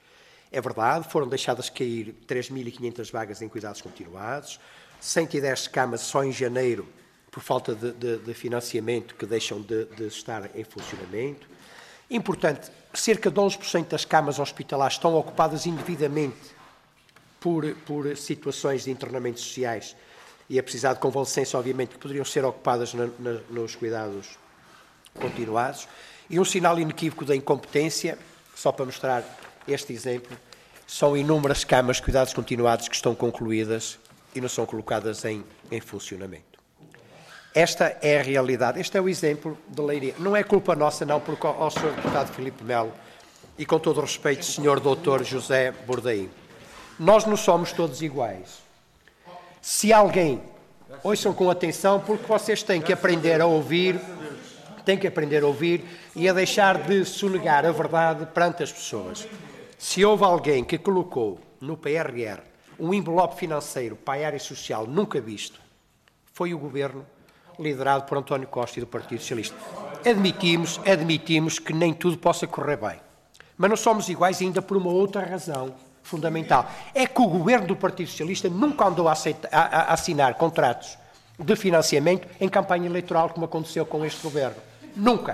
É verdade, foram deixadas cair três mil e quinhentas vagas em cuidados continuados, cento e dez camas só em janeiro, por falta de, de, de financiamento, que deixam de, de estar em funcionamento. Importante, cerca de onze por cento das camas hospitalares estão ocupadas indevidamente por, por situações de internamentos sociais e é precisar de convalescência, obviamente, que poderiam ser ocupadas na, na, nos cuidados continuados. E um sinal inequívoco da incompetência, só para mostrar este exemplo, são inúmeras camas de cuidados continuados que estão concluídas e não são colocadas em, em funcionamento. Esta é a realidade. Este é o exemplo de Leiria. Não é culpa nossa, não, porque ao senhor deputado Filipe Melo e com todo o respeito, senhor doutor José Bourdin, nós não somos todos iguais. Se alguém, ouçam com atenção, porque vocês têm que aprender a ouvir, têm que aprender a ouvir e a deixar de sonegar a verdade perante as pessoas. Se houve alguém que colocou no P R R um envelope financeiro para a área social nunca visto, foi o Governo liderado por António Costa e do Partido Socialista. Admitimos, admitimos que nem tudo possa correr bem. Mas não somos iguais ainda por uma outra razão fundamental. É que o Governo do Partido Socialista nunca andou a, aceitar, a, a assinar contratos de financiamento em campanha eleitoral, como aconteceu com este Governo. Nunca.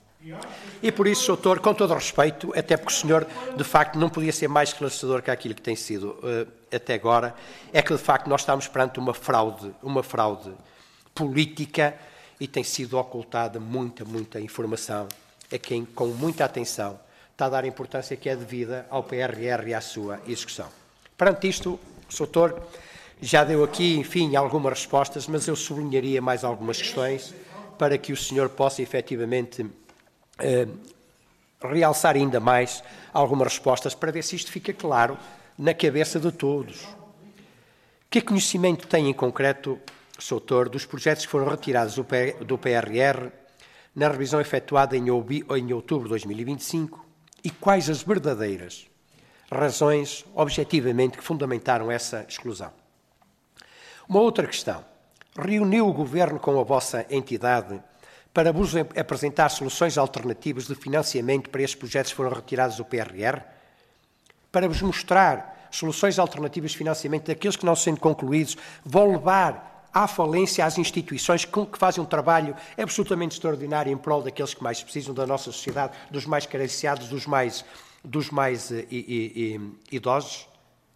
E por isso, doutor, com todo o respeito, até porque o senhor, de facto, não podia ser mais esclarecedor que aquilo que tem sido uh, até agora, é que, de facto, nós estamos perante uma fraude, uma fraude política e tem sido ocultada muita, muita informação a quem, com muita atenção, está a dar a importância que é devida ao P R R e à sua execução. Perante isto, o doutor já deu aqui, enfim, algumas respostas, mas eu sublinharia mais algumas questões para que o senhor possa, efetivamente, eh, realçar ainda mais algumas respostas para ver se isto fica claro na cabeça de todos. Que conhecimento tem em concreto, senhor doutor, dos projetos que foram retirados do P R R na revisão efetuada em outubro de dois mil e vinte e cinco e quais as verdadeiras razões, objetivamente, que fundamentaram essa exclusão? Uma outra questão. Reuniu o Governo com a vossa entidade para vos apresentar soluções alternativas de financiamento para estes projetos que foram retirados do P R R? Para vos mostrar soluções alternativas de financiamento daqueles que, não sendo concluídos, vão levar à falência às instituições que fazem um trabalho absolutamente extraordinário em prol daqueles que mais precisam da nossa sociedade, dos mais carenciados, dos mais, dos mais uh, i, i, idosos?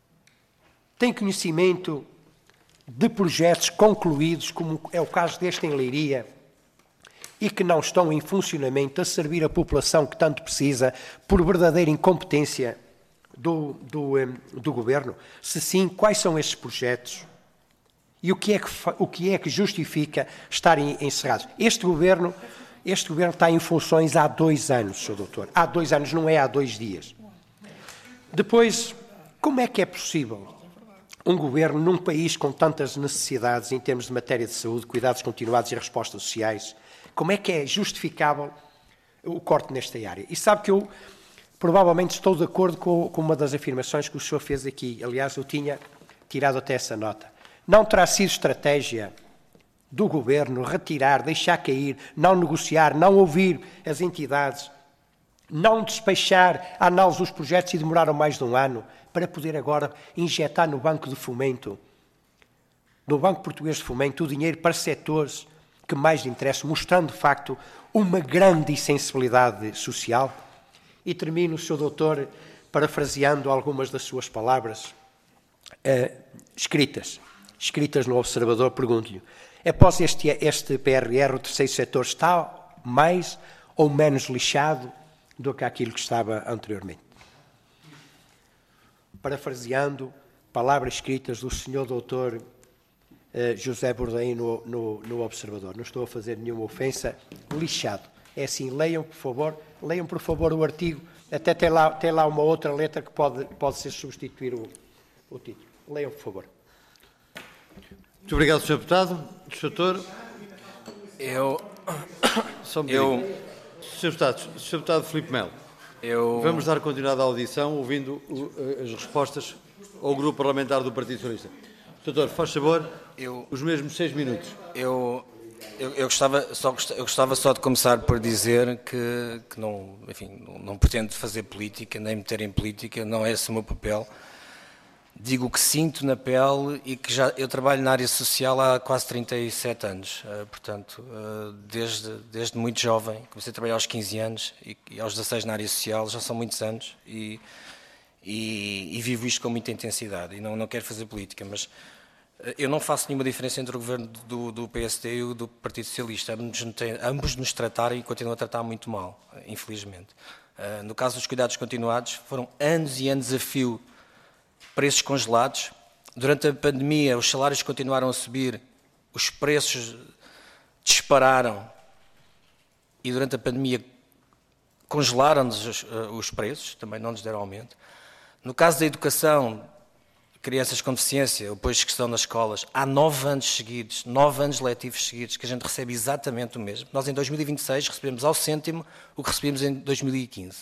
Tem conhecimento de projetos concluídos, como é o caso deste em Leiria, e que não estão em funcionamento a servir a população que tanto precisa por verdadeira incompetência do, do, um, do Governo? Se sim, quais são esses projetos? E o que é que, o que, é que justifica estarem encerrados? Este Governo, este Governo está em funções há dois anos, senhor doutor. Há dois anos, não é há dois dias. Depois, como é que é possível um Governo, num país com tantas necessidades em termos de matéria de saúde, cuidados continuados e respostas sociais, como é que é justificável o corte nesta área? E sabe que eu, provavelmente, estou de acordo com, com uma das afirmações que o senhor fez aqui. Aliás, eu tinha tirado até essa nota. Não terá sido estratégia do Governo retirar, deixar cair, não negociar, não ouvir as entidades, não despachar a análise dos projetos e demoraram mais de um ano para poder agora injetar no Banco de Fomento, no Banco Português de Fomento, o dinheiro para setores que mais lhe interessam, mostrando de facto uma grande insensibilidade social. E termino, senhor Doutor, parafraseando algumas das suas palavras eh, escritas, escritas no Observador, pergunto-lhe, após este, este P R R, o terceiro setor está mais ou menos lixado do que aquilo que estava anteriormente? Parafraseando palavras escritas do senhor doutor eh, José Bourdain no, no, no Observador. Não estou a fazer nenhuma ofensa. Lixado. É assim, leiam, por favor, leiam, por favor, o artigo. Até tem lá, tem lá uma outra letra que pode, pode ser substituir o, o título. Leiam, por favor. Muito obrigado, senhor Deputado. senhor Doutor. Eu... Só me eu senhor Deputado, senhor Deputado Filipe Melo. Eu... Vamos dar continuidade à audição, ouvindo o, as respostas ao Grupo Parlamentar do Partido Socialista. Doutor, faz favor, eu, os mesmos seis minutos. Eu, eu, eu, gostava, só, eu gostava só de começar por dizer que, que não, enfim, não, não pretendo fazer política, nem meter em política, não é esse o meu papel. Digo o que sinto na pele e que já eu trabalho na área social há quase trinta e sete anos, uh, portanto, uh, desde, desde muito jovem, comecei a trabalhar aos quinze anos e, e aos dezasseis na área social, já são muitos anos e, e, e vivo isto com muita intensidade e não, não quero fazer política, mas uh, eu não faço nenhuma diferença entre o governo do, do P S D e o do Partido Socialista, ambos, ambos nos tratarem e continuam a tratar muito mal, infelizmente. Uh, no caso dos cuidados continuados, foram anos e anos a fio preços congelados. Durante a pandemia, os salários continuaram a subir, os preços dispararam e durante a pandemia congelaram-nos os, os preços, também não nos deram aumento. No caso da educação, crianças com deficiência, depois que estão nas escolas, há nove anos seguidos, nove anos letivos seguidos, que a gente recebe exatamente o mesmo. Nós, em dois mil e vinte e seis, recebemos ao cêntimo o que recebemos em dois mil e quinze.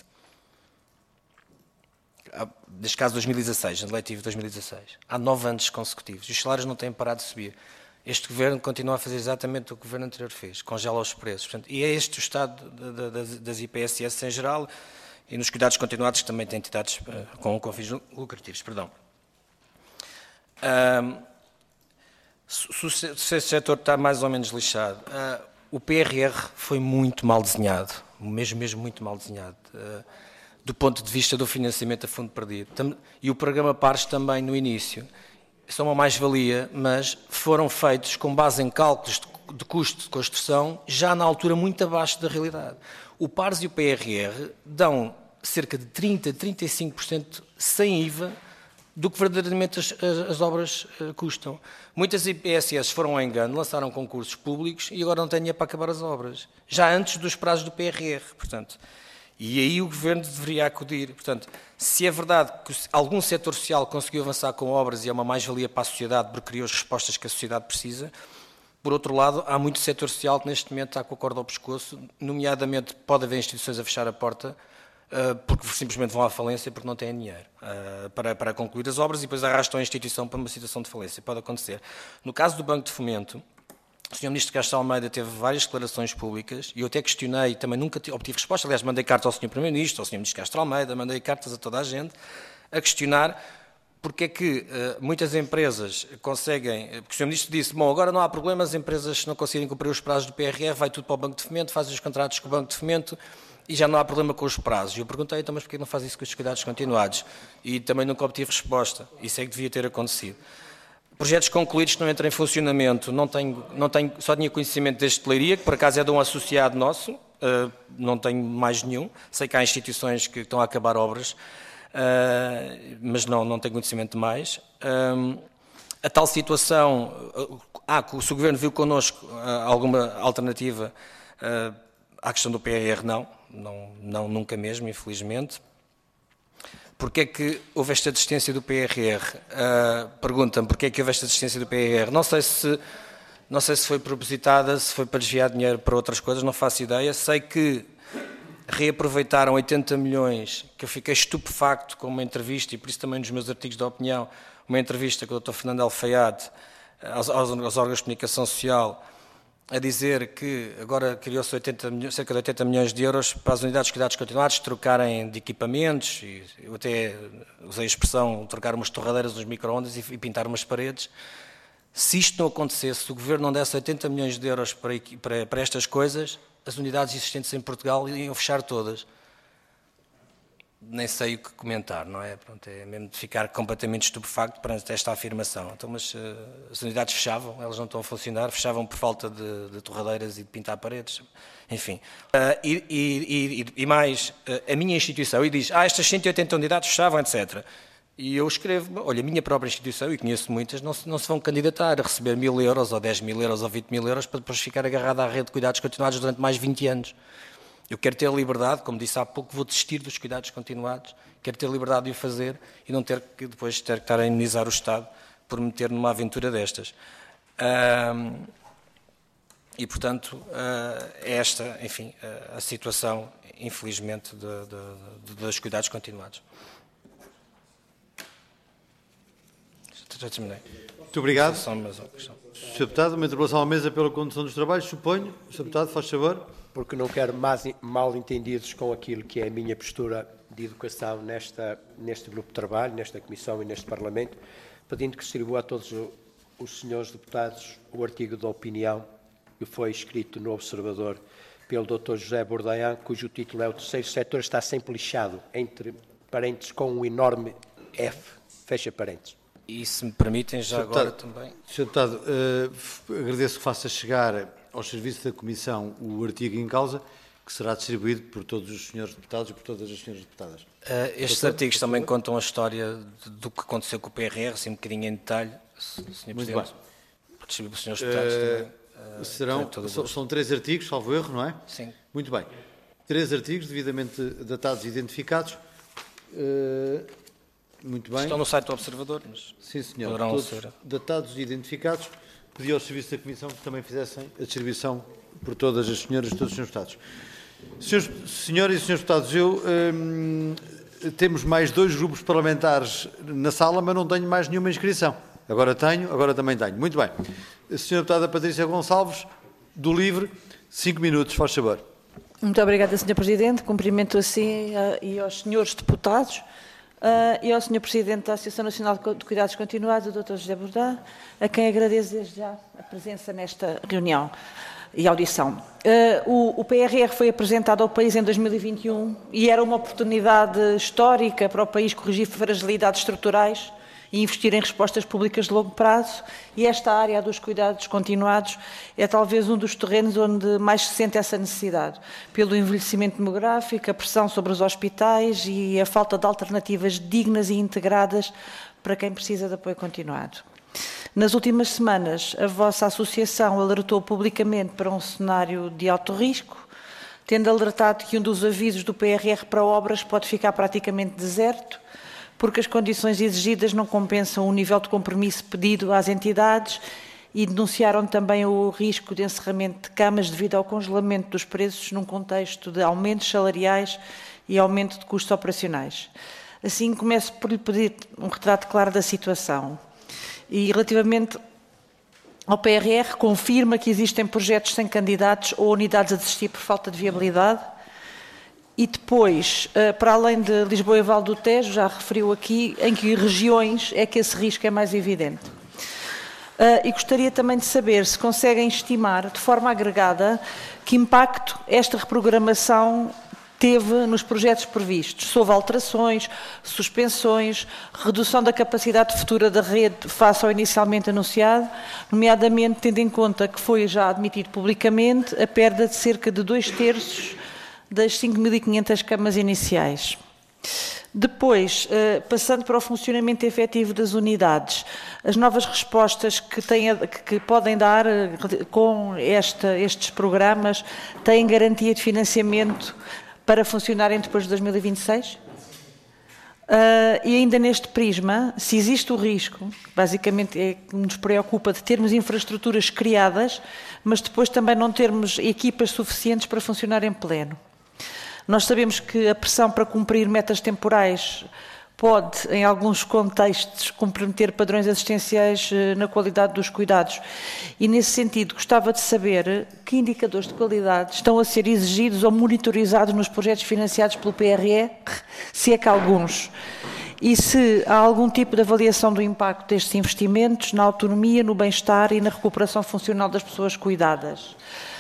Neste caso, dois mil e dezasseis, ano letivo de dois mil e dezasseis. Há nove anos consecutivos. Os salários não têm parado de subir. Este governo continua a fazer exatamente o que o governo anterior fez, congela os preços. Portanto, e é este o estado das I P S S em geral e nos cuidados continuados que também têm entidades com, com fins lucrativos. Perdão. Um, se, se esse setor está mais ou menos lixado, uh, o P R R foi muito mal desenhado, mesmo, mesmo muito mal desenhado. Uh, do ponto de vista do financiamento a fundo perdido. E o programa Pares também no início. São uma mais-valia, mas foram feitos com base em cálculos de custo de construção, já na altura muito abaixo da realidade. O Pares e o P R R dão cerca de trinta, trinta e cinco por cento sem I V A do que verdadeiramente as, as, as obras uh, custam. Muitas I P S S foram ao engano, lançaram concursos públicos e agora não têm dinheiro para acabar as obras. Já antes dos prazos do P R R, portanto... E aí o Governo deveria acudir. Portanto, se é verdade que algum setor social conseguiu avançar com obras e é uma mais-valia para a sociedade porque criou as respostas que a sociedade precisa, por outro lado, há muito setor social que neste momento está com a corda ao pescoço, nomeadamente pode haver instituições a fechar a porta uh, porque simplesmente vão à falência porque não têm dinheiro uh, para, para concluir as obras e depois arrastam a instituição para uma situação de falência. Pode acontecer. No caso do Banco de Fomento, o senhor Ministro Castro Almeida teve várias declarações públicas e eu até questionei, também nunca obtive resposta, aliás, mandei cartas ao senhor Primeiro-Ministro, ao senhor Ministro Castro Almeida, mandei cartas a toda a gente, a questionar porque é que uh, muitas empresas conseguem, porque o senhor Ministro disse, bom, agora não há problemas, as empresas não conseguem cumprir os prazos do P R R, vai tudo para o Banco de Fomento, fazem os contratos com o Banco de Fomento e já não há problema com os prazos. E eu perguntei, então, mas porquê não faz isso com os cuidados continuados? E também nunca obtive resposta, isso é que devia ter acontecido. Projetos concluídos que não entram em funcionamento, não tenho, não tenho, só tinha conhecimento deste de Leiria, que por acaso é de um associado nosso, uh, não tenho mais nenhum, sei que há instituições que estão a acabar obras, uh, mas não, não tenho conhecimento de mais. Um, a tal situação, uh, ah, se o Governo viu connosco uh, alguma alternativa uh, à questão do P R R, não, não, não, nunca mesmo, infelizmente. Porquê é que houve esta desistência do P R R? Uh, Perguntam-me porquê é que houve esta desistência do P R R. Não sei, se, não sei se foi propositada, se foi para desviar dinheiro para outras coisas, não faço ideia. Sei que reaproveitaram oitenta milhões, que eu fiquei estupefacto com uma entrevista, e por isso também nos meus artigos de opinião, uma entrevista com o doutor Fernando Alfaiate aos, aos, aos órgãos de comunicação social, a dizer que agora criou-se cerca de oitenta milhões de euros para as unidades de cuidados continuados trocarem de equipamentos, e eu até usei a expressão trocar umas torradeiras, uns micro-ondas e, e pintar umas paredes. Se isto não acontecesse, se o Governo não desse oitenta milhões de euros para, para, para estas coisas, as unidades existentes em Portugal iam fechar todas. Nem sei o que comentar, não é? Pronto, é mesmo de ficar completamente estupefacto perante esta afirmação. Então, mas uh, as unidades fechavam, elas não estão a funcionar, fechavam por falta de, de torradeiras e de pintar paredes, enfim. Uh, e, e, e, e mais, uh, a minha instituição, e diz, ah, estas cento e oitenta unidades fechavam, etcétera. E eu escrevo, olha, a minha própria instituição, e conheço muitas, não se, não se vão candidatar a receber mil euros, ou dez mil euros, ou vinte mil euros, para depois ficar agarrada à rede de cuidados continuados durante mais vinte anos. Eu quero ter a liberdade, como disse há pouco, vou desistir dos cuidados continuados, quero ter a liberdade de o fazer e não ter que depois ter que estar a indemnizar o Estado por me meter numa aventura destas. Um, e, portanto, uh, é esta, enfim, uh, a situação, infelizmente, de, de, de, dos cuidados continuados. Já terminei. Muito obrigado. senhor Deputado, uma interpelação à mesa pela condução dos trabalhos, suponho. senhor Deputado, faz favor. Porque não quero mais mal entendidos com aquilo que é a minha postura de educação nesta, neste grupo de trabalho, nesta Comissão e neste Parlamento, pedindo que se distribua a todos os senhores deputados o artigo da opinião que foi escrito no Observador pelo doutor José Bordain, cujo título é: o terceiro setor está sempre lixado, entre parênteses, com um enorme F, fecha parênteses. E, se me permitem, já senhor agora deputado, também... senhor Deputado, uh, agradeço que faça chegar aos serviços da Comissão o artigo em causa, que será distribuído por todos os senhores deputados e por todas as senhoras deputadas. Uh, estes Doutor, artigos também contam a história de, do que aconteceu com o P R R, assim um bocadinho em detalhe. senhor Muito Presidente, bem. distribuir para os senhores deputados uh, também. Uh, serão, são, são três artigos, salvo erro, não é? Sim. Muito bem. Três artigos devidamente datados e identificados. Uh, muito bem. Estão no site do Observador, mas sim, senhor. Poderão Todos ser. Datados e identificados. Pedi ao Serviço da Comissão que também fizessem a distribuição por todas as senhoras e todos os senhores deputados. Senhores, senhoras e senhores deputados, eu, hum, temos mais dois grupos parlamentares na sala, mas não tenho mais nenhuma inscrição. Agora tenho, agora também tenho. Muito bem. A senhora deputada Patrícia Gonçalves, do LIVRE, cinco minutos, faz favor. Muito obrigada, senhor Presidente. Cumprimento assim uh, e aos senhores deputados uh, e ao senhor Presidente da Associação Nacional de Cuidados Continuados, o doutor José Bordain, a quem agradeço desde já a presença nesta reunião e audição. Uh, o, o P R R foi apresentado ao país em dois mil e vinte e um e era uma oportunidade histórica para o país corrigir fragilidades estruturais e investir em respostas públicas de longo prazo, e esta área dos cuidados continuados é talvez um dos terrenos onde mais se sente essa necessidade, pelo envelhecimento demográfico, a pressão sobre os hospitais e a falta de alternativas dignas e integradas para quem precisa de apoio continuado. Nas últimas semanas, a vossa associação alertou publicamente para um cenário de alto risco, tendo alertado que um dos avisos do P R R para obras pode ficar praticamente deserto, porque as condições exigidas não compensam o nível de compromisso pedido às entidades, e denunciaram também o risco de encerramento de camas devido ao congelamento dos preços num contexto de aumentos salariais e aumento de custos operacionais. Assim, começo por lhe pedir um retrato claro da situação. E relativamente ao P R R, confirma que existem projetos sem candidatos ou unidades a desistir por falta de viabilidade? E depois, para além de Lisboa e Val do Tejo, já referiu aqui, em que regiões é que esse risco é mais evidente? E gostaria também de saber se conseguem estimar, de forma agregada, que impacto esta reprogramação teve nos projetos previstos. Se houve alterações, suspensões, redução da capacidade futura da rede face ao inicialmente anunciado, nomeadamente tendo em conta que foi já admitido publicamente a perda de cerca de dois terços das cinco mil e quinhentas camas iniciais. Depois, passando para o funcionamento efetivo das unidades, as novas respostas que, têm, que podem dar com esta, estes programas têm garantia de financiamento para funcionarem depois de dois mil e vinte e seis? Uh, e ainda neste prisma, se existe o risco, basicamente é que nos preocupa, de termos infraestruturas criadas, mas depois também não termos equipas suficientes para funcionar em pleno. Nós sabemos que a pressão para cumprir metas temporais pode, em alguns contextos, comprometer padrões assistenciais na qualidade dos cuidados. E, nesse sentido, gostava de saber que indicadores de qualidade estão a ser exigidos ou monitorizados nos projetos financiados pelo P R R, se é que há alguns, e se há algum tipo de avaliação do impacto destes investimentos na autonomia, no bem-estar e na recuperação funcional das pessoas cuidadas.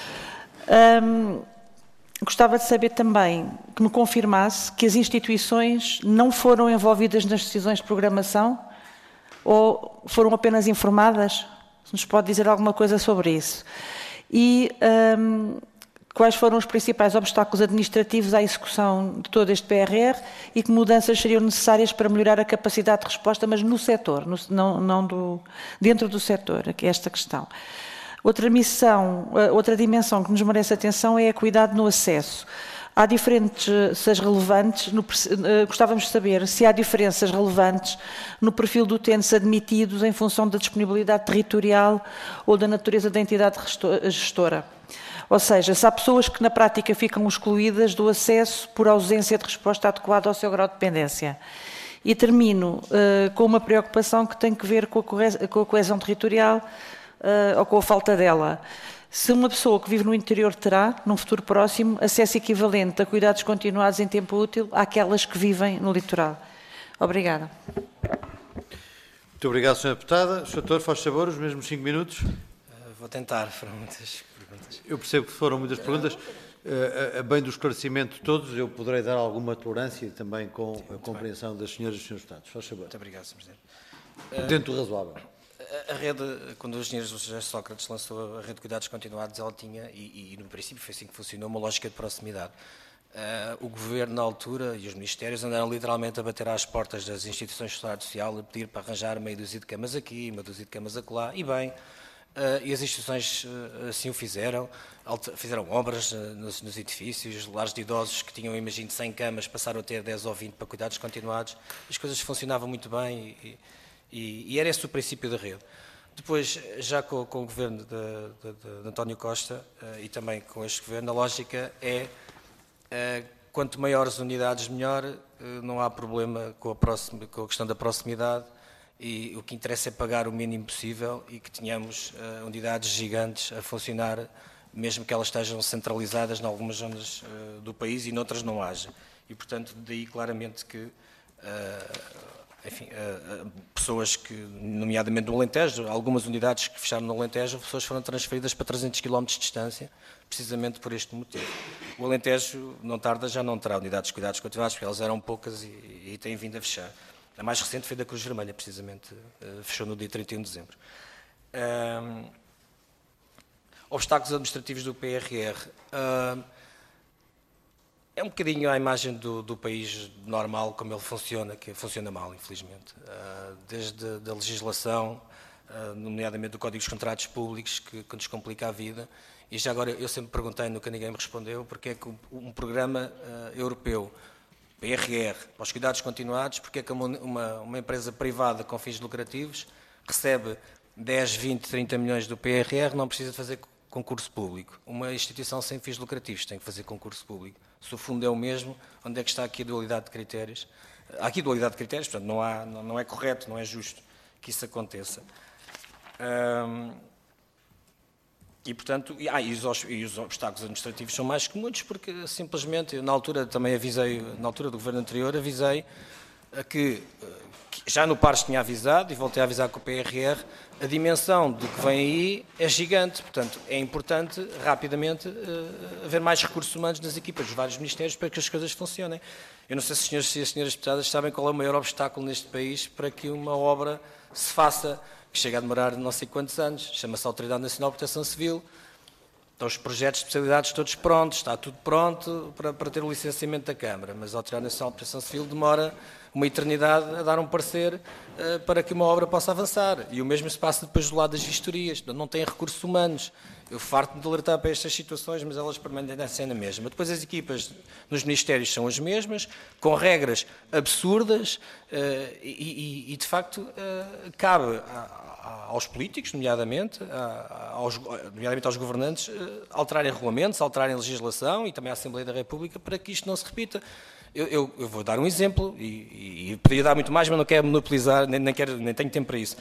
Hum, Gostava de saber também que me confirmasse que as instituições não foram envolvidas nas decisões de programação ou foram apenas informadas? Se nos pode dizer alguma coisa sobre isso. E hum, quais foram os principais obstáculos administrativos à execução de todo este P R R e que mudanças seriam necessárias para melhorar a capacidade de resposta, mas no setor, no, não, não do, dentro do setor, aqui é esta questão. Outra missão, outra dimensão que nos merece atenção é a cuidado no acesso. Há diferenças relevantes, no, gostávamos de saber se há diferenças relevantes no perfil de utentes admitidos em função da disponibilidade territorial ou da natureza da entidade gestora. Ou seja, se há pessoas que na prática ficam excluídas do acesso por ausência de resposta adequada ao seu grau de dependência. E termino uh, com uma preocupação que tem que ver com a, com a coesão territorial, Uh, ou com a falta dela. Se uma pessoa que vive no interior terá, num futuro próximo, acesso equivalente a cuidados continuados em tempo útil àquelas que vivem no litoral. Obrigada. Muito obrigado, senhora Deputada. senhor Doutor, faz favor, os mesmos cinco minutos. Uh, vou tentar, foram muitas perguntas. Eu percebo que foram muitas perguntas. Uh, a bem do esclarecimento de todos, eu poderei dar alguma tolerância e também com Sim, a compreensão bem. das senhoras e dos senhores deputados. Faz favor. Muito obrigado, senhor Presidente. Uh, Dentro do razoável. A rede, quando o engenheiro José Sócrates lançou a rede de cuidados continuados, ela tinha, e, e no princípio foi assim que funcionou, uma lógica de proximidade. Uh, o Governo, na altura, e os Ministérios andaram literalmente a bater às portas das instituições de Estado Social a pedir para arranjar meia dúzia de camas aqui, uma dúzia de camas acolá, e bem, uh, e as instituições uh, assim o fizeram, fizeram obras uh, nos, nos edifícios, lares de idosos que tinham, imagino, cem camas, passaram a ter dez ou vinte para cuidados continuados, as coisas funcionavam muito bem e, E, e era esse o princípio da rede. Depois, já com, com o governo de, de, de António Costa uh, e também com este governo, a lógica é uh, quanto maiores unidades, melhor, uh, não há problema com a, próxima, com a questão da proximidade e o que interessa é pagar o mínimo possível e que tenhamos uh, unidades gigantes a funcionar, mesmo que elas estejam centralizadas em algumas zonas uh, do país e noutras não haja. E, portanto, daí claramente que uh, enfim, uh, uh, pessoas que, nomeadamente no Alentejo, algumas unidades que fecharam no Alentejo, pessoas foram transferidas para trezentos quilómetros de distância, precisamente por este motivo. O Alentejo, não tarda, já não terá unidades de cuidados continuados, porque elas eram poucas e, e têm vindo a fechar. A mais recente foi da Cruz Vermelha, precisamente, uh, fechou no dia trinta e um de dezembro. Uh, obstáculos administrativos do P R R. Uh, É um bocadinho a imagem do, do país normal, como ele funciona, que funciona mal, infelizmente. Uh, desde a legislação, uh, nomeadamente do Código dos Contratos Públicos, que, que nos complica a vida. E já agora, eu sempre perguntei, nunca ninguém me respondeu, porque é que um programa uh, europeu, P R R, para os cuidados continuados, porque é que uma, uma, uma empresa privada com fins lucrativos recebe dez, vinte, trinta milhões do P R R, não precisa de fazer concurso público. Uma instituição sem fins lucrativos tem que fazer concurso público. Se o fundo é o mesmo, onde é que está aqui a dualidade de critérios? Há aqui dualidade de critérios, portanto, não, há, não, não é correto, não é justo que isso aconteça. Hum, e, portanto, e, ah, e, os, e os obstáculos administrativos são mais que muitos, porque simplesmente, na altura também avisei, na altura do governo anterior, avisei que, que já no Pares tinha avisado, e voltei a avisar com o P R R, a dimensão do que vem aí é gigante, portanto, é importante rapidamente uh, haver mais recursos humanos nas equipas dos vários ministérios para que as coisas funcionem. Eu não sei se os senhores e as senhoras deputadas sabem qual é o maior obstáculo neste país para que uma obra se faça, que chega a demorar não sei quantos anos, chama-se Autoridade Nacional de Proteção Civil, estão os projetos de especialidades todos prontos, está tudo pronto para, para ter o licenciamento da Câmara, mas a Autoridade Nacional de Proteção Civil demora uma eternidade a dar um parecer uh, para que uma obra possa avançar. E o mesmo se passa depois do lado das vistorias, não tem recursos humanos. Eu farto-me de alertar para estas situações, mas elas permanecem na mesma. Depois as equipas nos ministérios são as mesmas, com regras absurdas uh, e, e, e, de facto, uh, cabe a, a, aos políticos, nomeadamente, a, aos, nomeadamente aos governantes, uh, alterarem regulamentos, alterarem legislação e também à Assembleia da República para que isto não se repita. Eu, eu, eu vou dar um exemplo, e, e, e podia dar muito mais, mas não quero monopolizar, nem, nem, quero, nem tenho tempo para isso.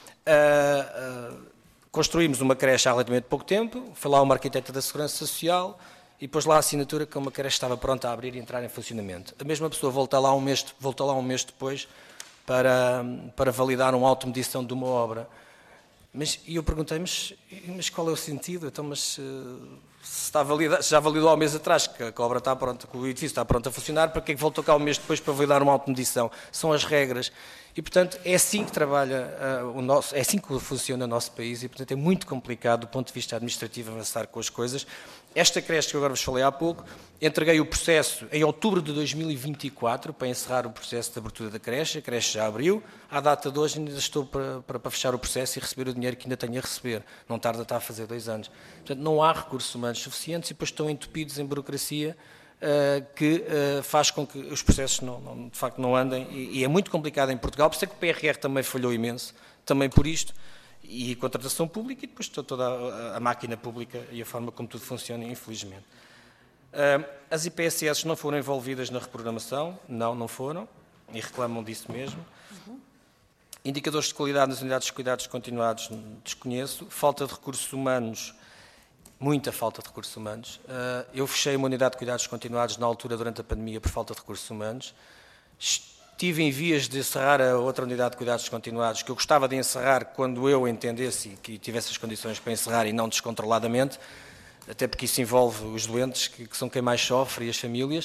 Uh, uh, construímos uma creche há relativamente pouco tempo, foi lá uma arquiteta da Segurança Social e pôs lá a assinatura que uma creche estava pronta a abrir e entrar em funcionamento. A mesma pessoa volta lá um mês, volta lá um mês depois para, para validar uma automedição de uma obra. Mas, e eu perguntei, mas, mas qual é o sentido? Então, mas se, está valida, se já validou há um mês atrás que a obra está pronta, que o edifício está pronto a funcionar, para que é que voltou cá um mês depois para validar uma automedição? São as regras. E, portanto, é assim que trabalha uh, o nosso, é assim que funciona o nosso país e, portanto, é muito complicado do ponto de vista administrativo avançar com as coisas. Esta creche que eu agora vos falei há pouco, entreguei o processo em outubro de dois mil e vinte e quatro para encerrar o processo de abertura da creche. A creche já abriu. À data de hoje ainda estou para, para, para fechar o processo e receber o dinheiro que ainda tenho a receber. Não tarda, está a fazer dois anos. Portanto, não há recursos humanos suficientes e depois estão entupidos em burocracia Uh, que uh, faz com que os processos não, não, de facto não andem e, e é muito complicado em Portugal, por isso é que o P R R também falhou imenso, também por isto, e a contratação pública e depois toda a, a máquina pública e a forma como tudo funciona, infelizmente. Uh, as I P S S não foram envolvidas na reprogramação, não, não foram, e reclamam disso mesmo. Uhum. Indicadores de qualidade nas unidades de cuidados continuados, desconheço. Falta de recursos humanos, muita falta de recursos humanos. Eu fechei uma unidade de cuidados continuados na altura durante a pandemia por falta de recursos humanos. Estive em vias de encerrar a outra unidade de cuidados continuados, que eu gostava de encerrar quando eu entendesse e que tivesse as condições para encerrar e não descontroladamente, até porque isso envolve os doentes, que, que são quem mais sofre, e as famílias.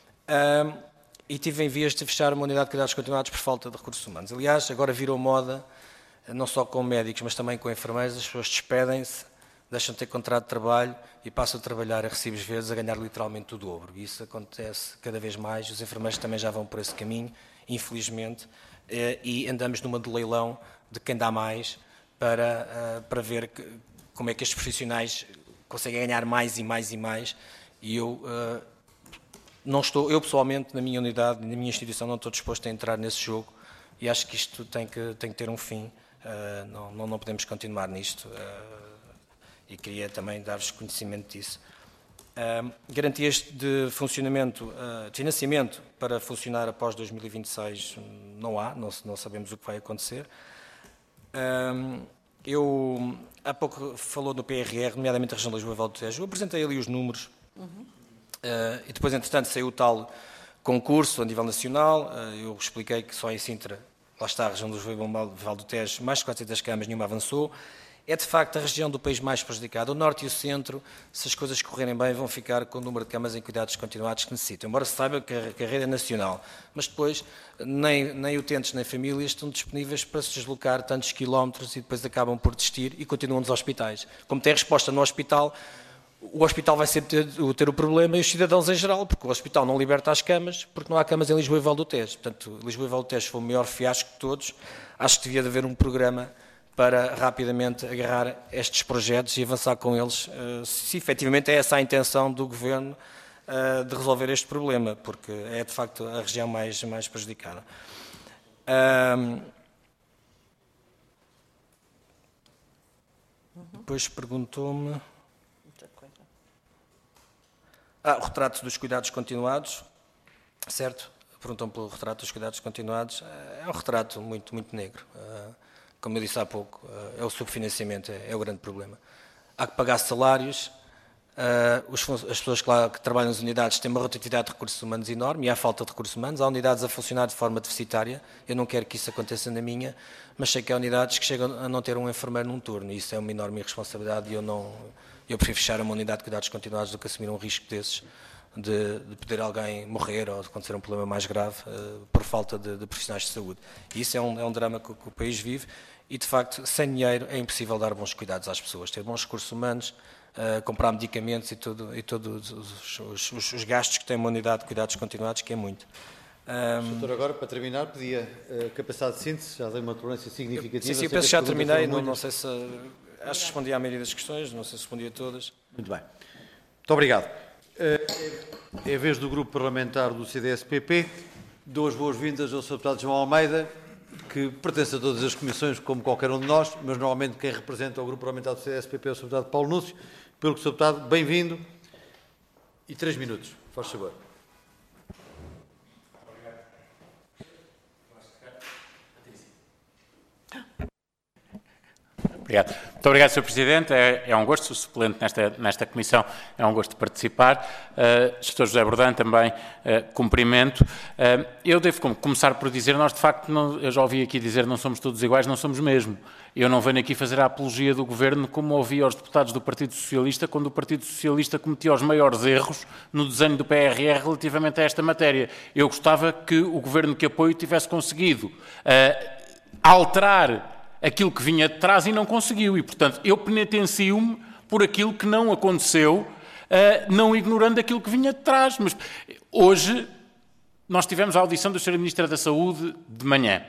E tive em vias de fechar uma unidade de cuidados continuados por falta de recursos humanos. Aliás, agora virou moda, não só com médicos, mas também com enfermeiros, as pessoas despedem-se, deixam de ter contrato de trabalho e passam a trabalhar a recibos verdes, a ganhar literalmente o dobro. E isso acontece cada vez mais, os enfermeiros também já vão por esse caminho, infelizmente, e andamos numa de leilão de quem dá mais para, para ver como é que estes profissionais conseguem ganhar mais e mais e mais. E eu, não estou, eu pessoalmente, na minha unidade, na minha instituição, não estou disposto a entrar nesse jogo e acho que isto tem que, tem que ter um fim. Não, não, não podemos continuar nisto. E queria também dar-vos conhecimento disso. Uh, garantias de funcionamento, uh, de financiamento para funcionar após dois mil e vinte e seis não há, não, não sabemos o que vai acontecer. Uh, eu, há pouco falou do P R R, nomeadamente a região de Lisboa e Val do Tejo, eu apresentei ali os números, uhum. uh, e depois, entretanto, saiu o tal concurso a nível nacional, uh, eu expliquei que só em Sintra, lá está a região de Lisboa e Val do Tejo, mais de quatrocentas camas, nenhuma avançou. É, de facto, a região do país mais prejudicada. O norte e o centro, se as coisas correrem bem, vão ficar com o número de camas em cuidados continuados que necessitam. Embora se saiba que a rede é nacional. Mas depois, nem, nem utentes nem famílias estão disponíveis para se deslocar tantos quilómetros e depois acabam por desistir e continuam nos hospitais. Como tem resposta no hospital, o hospital vai sempre ter, ter o problema e os cidadãos em geral, porque o hospital não liberta as camas, porque não há camas em Lisboa e Val do Tejo. Portanto, Lisboa e Val do Tejo foi o maior fiasco de todos. Acho que devia de haver um programa para rapidamente agarrar estes projetos e avançar com eles, se efetivamente é essa a intenção do Governo de resolver este problema, porque é de facto a região mais, mais prejudicada. Depois perguntou-me... Ah, o retrato dos cuidados continuados, certo? Perguntam pelo retrato dos cuidados continuados. É um retrato muito, muito negro. Como eu disse há pouco, é o subfinanciamento, é o grande problema. Há que pagar salários, as pessoas que, lá, que trabalham nas unidades têm uma rotatividade de recursos humanos enorme e há falta de recursos humanos. Há unidades a funcionar de forma deficitária, eu não quero que isso aconteça na minha, mas sei que há unidades que chegam a não ter um enfermeiro num turno e isso é uma enorme irresponsabilidade e eu, não, eu prefiro fechar uma unidade de cuidados continuados do que assumir um risco desses. De, de poder alguém morrer ou de acontecer um problema mais grave uh, por falta de, de profissionais de saúde. E isso é um, é um drama que, que o país vive e, de facto, sem dinheiro é impossível dar bons cuidados às pessoas, ter bons recursos humanos, uh, comprar medicamentos e todos e todo os, os, os, os gastos que tem uma unidade de cuidados continuados, que é muito. Um... Doutor, agora, para terminar, pedia uh, capacidade de síntese, já dei uma tolerância significativa. Sim, sim, eu penso que já terminei, não, não sei se... Acho que respondi à maioria das questões, não sei se respondi a todas. Muito bem. Muito obrigado. É a vez do Grupo Parlamentar do C D S P P. Dou as boas-vindas ao senhor Deputado João Almeida, que pertence a todas as comissões, como qualquer um de nós, mas normalmente quem representa o Grupo Parlamentar do C D S P P é o senhor Deputado Paulo Núncio. Pelo que o senhor Deputado, bem-vindo. E três minutos, faz favor. Obrigado. Muito obrigado, senhor Presidente. É, é um gosto, sou suplente nesta, nesta comissão, é um gosto de participar. Uh, Gestor José Bordão, também uh, cumprimento. Uh, eu devo começar por dizer, nós de facto, não, eu já ouvi aqui dizer não somos todos iguais, não somos mesmo. Eu não venho aqui fazer a apologia do Governo como ouvi aos deputados do Partido Socialista, quando o Partido Socialista cometia os maiores erros no desenho do P R R relativamente a esta matéria. Eu gostava que o Governo que apoio tivesse conseguido uh, alterar aquilo que vinha de trás e não conseguiu. E, portanto, eu penitencio-me por aquilo que não aconteceu, uh, não ignorando aquilo que vinha de trás. Mas hoje nós tivemos a audição do senhor Ministro da Saúde de manhã.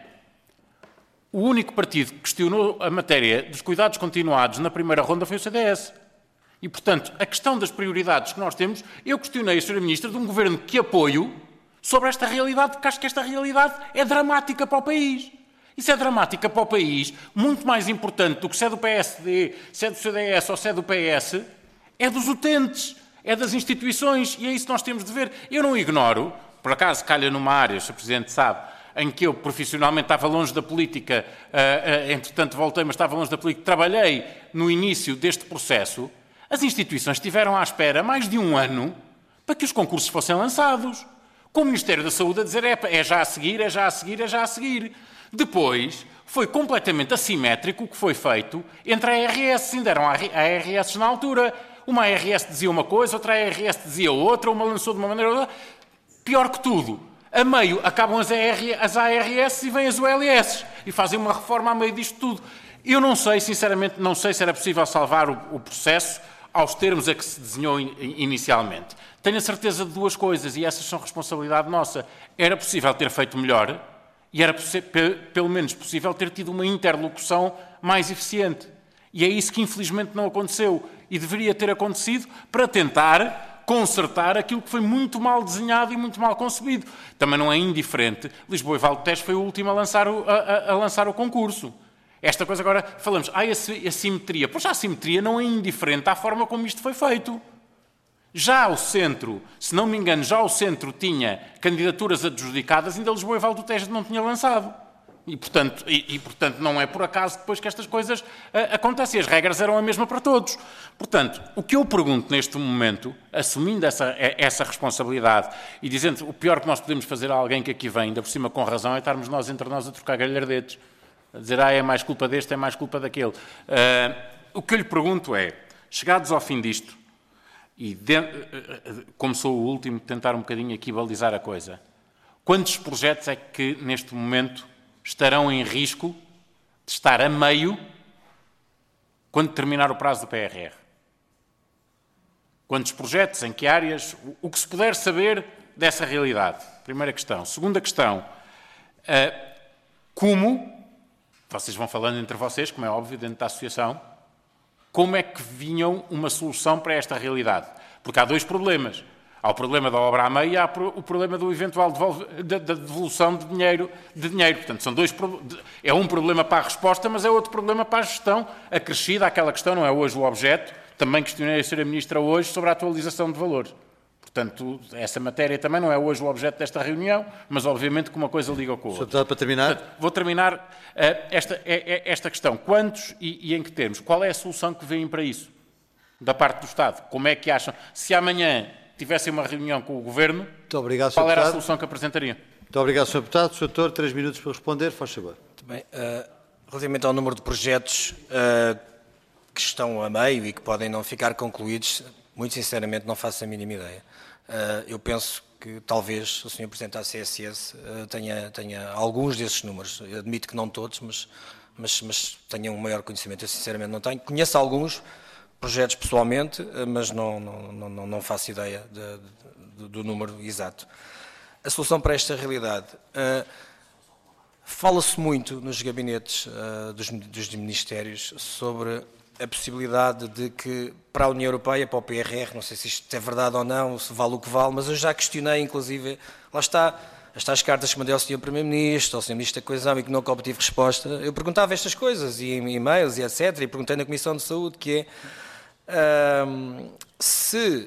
O único partido que questionou a matéria dos cuidados continuados na primeira ronda foi o C D S. E, portanto, a questão das prioridades que nós temos, eu questionei a senhora Ministra de um Governo que apoio sobre esta realidade, porque acho que esta realidade é dramática para o país. Isso é dramática para o país, muito mais importante do que se é do P S D, se é do C D S ou se é do P S, é dos utentes, é das instituições, e é isso que nós temos de ver. Eu não ignoro, por acaso calha numa área, o senhor Presidente sabe, em que eu profissionalmente estava longe da política, uh, uh, entretanto voltei, mas estava longe da política, trabalhei no início deste processo, as instituições estiveram à espera mais de um ano para que os concursos fossem lançados, com o Ministério da Saúde a dizer é, é já a seguir, é já a seguir, é já a seguir. Depois, foi completamente assimétrico o que foi feito entre a R S, ainda eram a R S na altura. Uma A R S dizia uma coisa, outra A R S dizia outra, uma lançou de uma maneira ou outra. Pior que tudo, a meio acabam as, as A R S e vêm as U L S e fazem uma reforma a meio disto tudo. Eu não sei, sinceramente, não sei se era possível salvar o, o processo aos termos a que se desenhou in, inicialmente. Tenho a certeza de duas coisas, e essas são responsabilidade nossa. Era possível ter feito melhor e era pelo menos possível ter tido uma interlocução mais eficiente. E é isso que infelizmente não aconteceu e deveria ter acontecido para tentar consertar aquilo que foi muito mal desenhado e muito mal concebido. Também não é indiferente. Lisboa e Vale do Tejo foi o último a lançar o, a, a lançar o concurso. Esta coisa agora, falamos, ah, a simetria. Pois a simetria não é indiferente à forma como isto foi feito. Já o centro, se não me engano, já o centro tinha candidaturas adjudicadas, ainda Lisboa e Vale do Tejo não tinha lançado. E portanto, e, e, portanto, não é por acaso depois que estas coisas uh, acontecem. As regras eram a mesma para todos. Portanto, o que eu pergunto neste momento, assumindo essa, essa responsabilidade e dizendo o pior que nós podemos fazer a alguém que aqui vem, ainda por cima com razão, é estarmos nós entre nós a trocar galhardetes. A dizer, ah, é mais culpa deste, é mais culpa daquele. Uh, o que eu lhe pergunto é, chegados ao fim disto, e de, como sou o último, tentar um bocadinho aqui balizar a coisa, quantos projetos é que neste momento estarão em risco de estar a meio quando terminar o prazo do P R R? Quantos projetos, em que áreas, o, o que se puder saber dessa realidade? Primeira questão. Segunda questão, uh, como, vocês vão falando entre vocês, como é óbvio, dentro da associação, como é que vinham uma solução para esta realidade? Porque há dois problemas. Há o problema da obra a meio e há o problema do eventual da devolução de dinheiro, de dinheiro. Portanto, são dois, é um problema para a resposta, mas é outro problema para a gestão acrescida àquela questão, não é hoje o objeto. Também questionei a senhora Ministra hoje sobre a atualização de valores. Portanto, essa matéria também não é hoje o objeto desta reunião, mas obviamente que uma coisa liga com a outra. Deputado, para terminar. Portanto, vou terminar uh, esta, é, é, esta questão. Quantos e, e em que termos? Qual é a solução que vêm para isso? Da parte do Estado? Como é que acham? Se amanhã tivessem uma reunião com o Governo, muito obrigado, qual era deputado. A solução que apresentariam? Muito obrigado, senhor Deputado. senhor Doutor, três minutos para responder, faz favor. Muito bem. Uh, relativamente ao número de projetos uh, que estão a meio e que podem não ficar concluídos, muito sinceramente não faço a mínima ideia. Uh, eu penso que talvez o senhor Presidente da C S S uh, tenha, tenha alguns desses números. Eu admito que não todos, mas, mas, mas tenha um maior conhecimento. Eu sinceramente não tenho. Conheço alguns projetos pessoalmente, uh, mas não, não, não, não faço ideia de, de, do número exato. A solução para esta realidade. Uh, Fala-se muito nos gabinetes uh, dos, dos ministérios sobre a possibilidade de que para a União Europeia, para o P R R, não sei se isto é verdade ou não, se vale o que vale, mas eu já questionei, inclusive, lá está, estas cartas que mandei ao senhor Primeiro-Ministro, ao senhor Ministro da Coesão e que nunca obtive resposta, eu perguntava estas coisas, e em e-mails e etcétera, e perguntei na Comissão de Saúde, que é, um, se,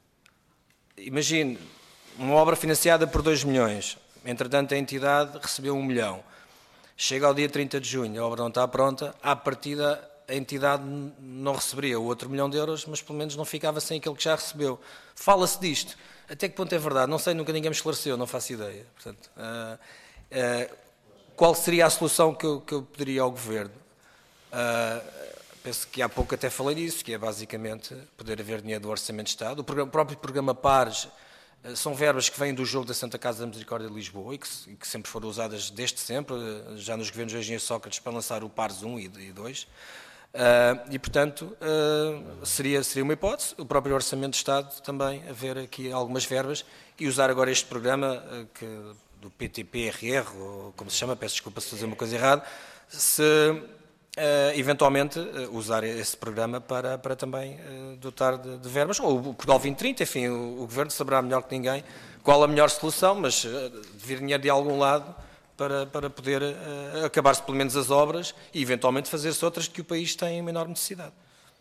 imagine, uma obra financiada por dois milhões, entretanto a entidade recebeu um milhão, chega ao dia trinta de junho, a obra não está pronta, à partida a entidade não receberia o outro milhão de euros, mas pelo menos não ficava sem aquilo que já recebeu. Fala-se disto. Até que ponto é verdade? Não sei, nunca ninguém me esclareceu, não faço ideia. Portanto, uh, uh, qual seria a solução que eu, que eu pediria ao Governo? Uh, penso que há pouco até falei disso, que é basicamente poder haver dinheiro do Orçamento de Estado. O, programa, o próprio programa Pares uh, são verbas que vêm do jogo da Santa Casa da Misericórdia de Lisboa e que, e que sempre foram usadas desde sempre, uh, já nos governos do engenheiro Sócrates, para lançar o Pares um e dois. Uh, e, portanto, uh, seria, seria uma hipótese, o próprio Orçamento de Estado também haver aqui algumas verbas e usar agora este programa uh, que, do P T P R R, ou como se chama, peço desculpa se fazer uma coisa errada, se uh, eventualmente uh, usar esse programa para, para também uh, dotar de, de verbas, ou o Portugal vinte trinta, enfim, o, o Governo saberá melhor que ninguém qual a melhor solução, mas uh, vir dinheiro de algum lado para, para poder uh, acabar-se pelo menos as obras e eventualmente fazer-se outras que o país tem uma enorme necessidade.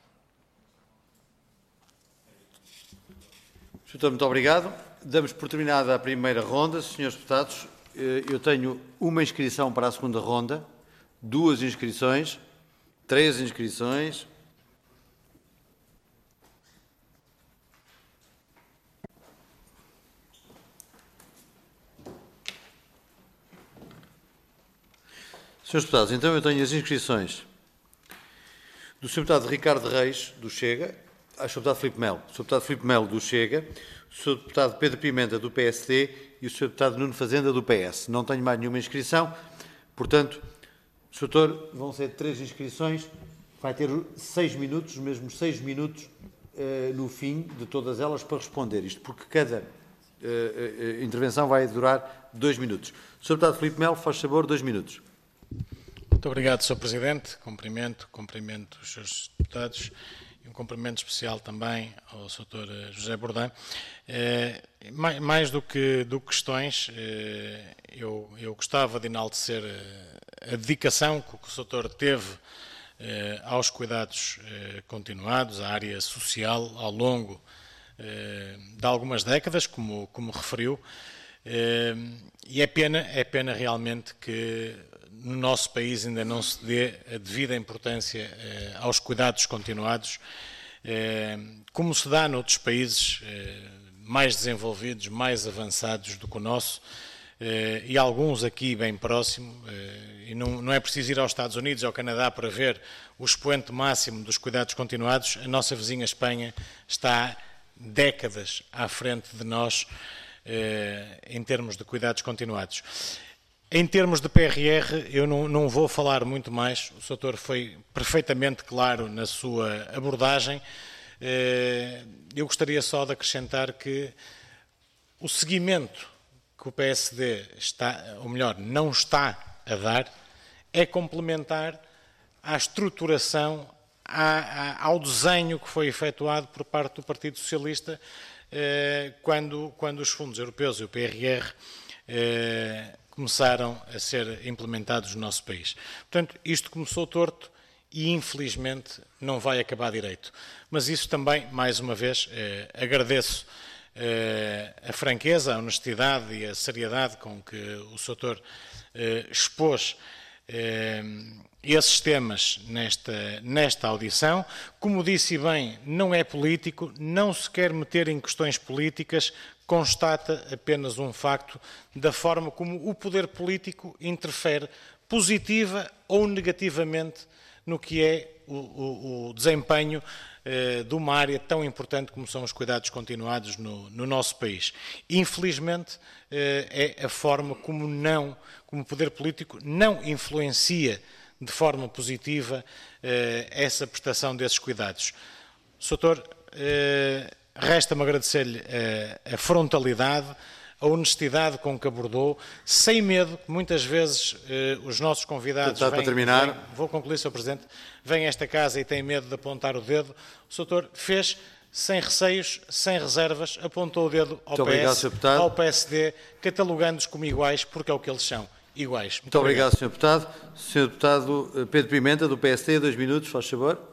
Doutor, muito obrigado. Damos por terminada a primeira ronda. Senhores deputados, eu tenho uma inscrição para a segunda ronda, duas inscrições, três inscrições. Senhores deputados, então eu tenho as inscrições do senhor Deputado Ricardo Reis, do Chega, ao senhor Deputado Filipe Melo, o senhor Deputado Filipe Melo, do Chega, o senhor Deputado Pedro Pimenta, do P S D e o senhor Deputado Nuno Fazenda, do P S. Não tenho mais nenhuma inscrição, portanto, senhor Doutor, vão ser três inscrições, vai ter seis minutos, os mesmos seis minutos uh, no fim de todas elas para responder isto, porque cada uh, uh, intervenção vai durar dois minutos. O senhor Deputado Filipe Melo, faz favor, dois minutos. Muito obrigado, senhor Presidente. Cumprimento, cumprimento os senhores deputados e um cumprimento especial também ao doutor José Bordão. Eh, mais, mais do que, do que questões, eh, eu, eu gostava de enaltecer a dedicação que o doutor teve eh, aos cuidados eh, continuados, à área social, ao longo eh, de algumas décadas, como, como referiu. Eh, e é pena, é pena realmente que no nosso país ainda não se dê a devida importância eh, aos cuidados continuados, eh, como se dá noutros países eh, mais desenvolvidos, mais avançados do que o nosso, eh, e alguns aqui bem próximo, eh, e não, não é preciso ir aos Estados Unidos ou ao Canadá para ver o expoente máximo dos cuidados continuados. A nossa vizinha Espanha está décadas à frente de nós eh, em termos de cuidados continuados. Em termos de P R R, eu não, não vou falar muito mais, o doutor foi perfeitamente claro na sua abordagem. Eu gostaria só de acrescentar que o seguimento que o P S D está, ou melhor, não está a dar, é complementar à estruturação, ao desenho que foi efetuado por parte do Partido Socialista quando, quando os fundos europeus e o P R R começaram a ser implementados no nosso país. Portanto, isto começou torto e, infelizmente, não vai acabar direito. Mas isso também, mais uma vez, eh, agradeço eh, a franqueza, a honestidade e a seriedade com que o doutor eh, expôs eh, esses temas nesta, nesta audição. Como disse bem, não é político, não se quer meter em questões políticas, constata apenas um facto da forma como o poder político interfere positiva ou negativamente no que é o, o, o desempenho eh, de uma área tão importante como são os cuidados continuados no, no nosso país. Infelizmente, eh, é a forma como, não, como o poder político não influencia de forma positiva eh, essa prestação desses cuidados. doutor eh, Resta-me agradecer-lhe a, a frontalidade, a honestidade com que abordou, sem medo, que muitas vezes eh, os nossos convidados vêm, para terminar. Vêm, vou concluir, senhor Presidente, vêm a esta casa e têm medo de apontar o dedo. O doutor fez sem receios, sem reservas, apontou o dedo ao, P S, obrigado, ao P S D, catalogando-os como iguais, porque é o que eles são, iguais. Muito, Muito obrigado, obrigado senhor Deputado. senhor Deputado Pedro Pimenta, do P S D, dois minutos, faz favor.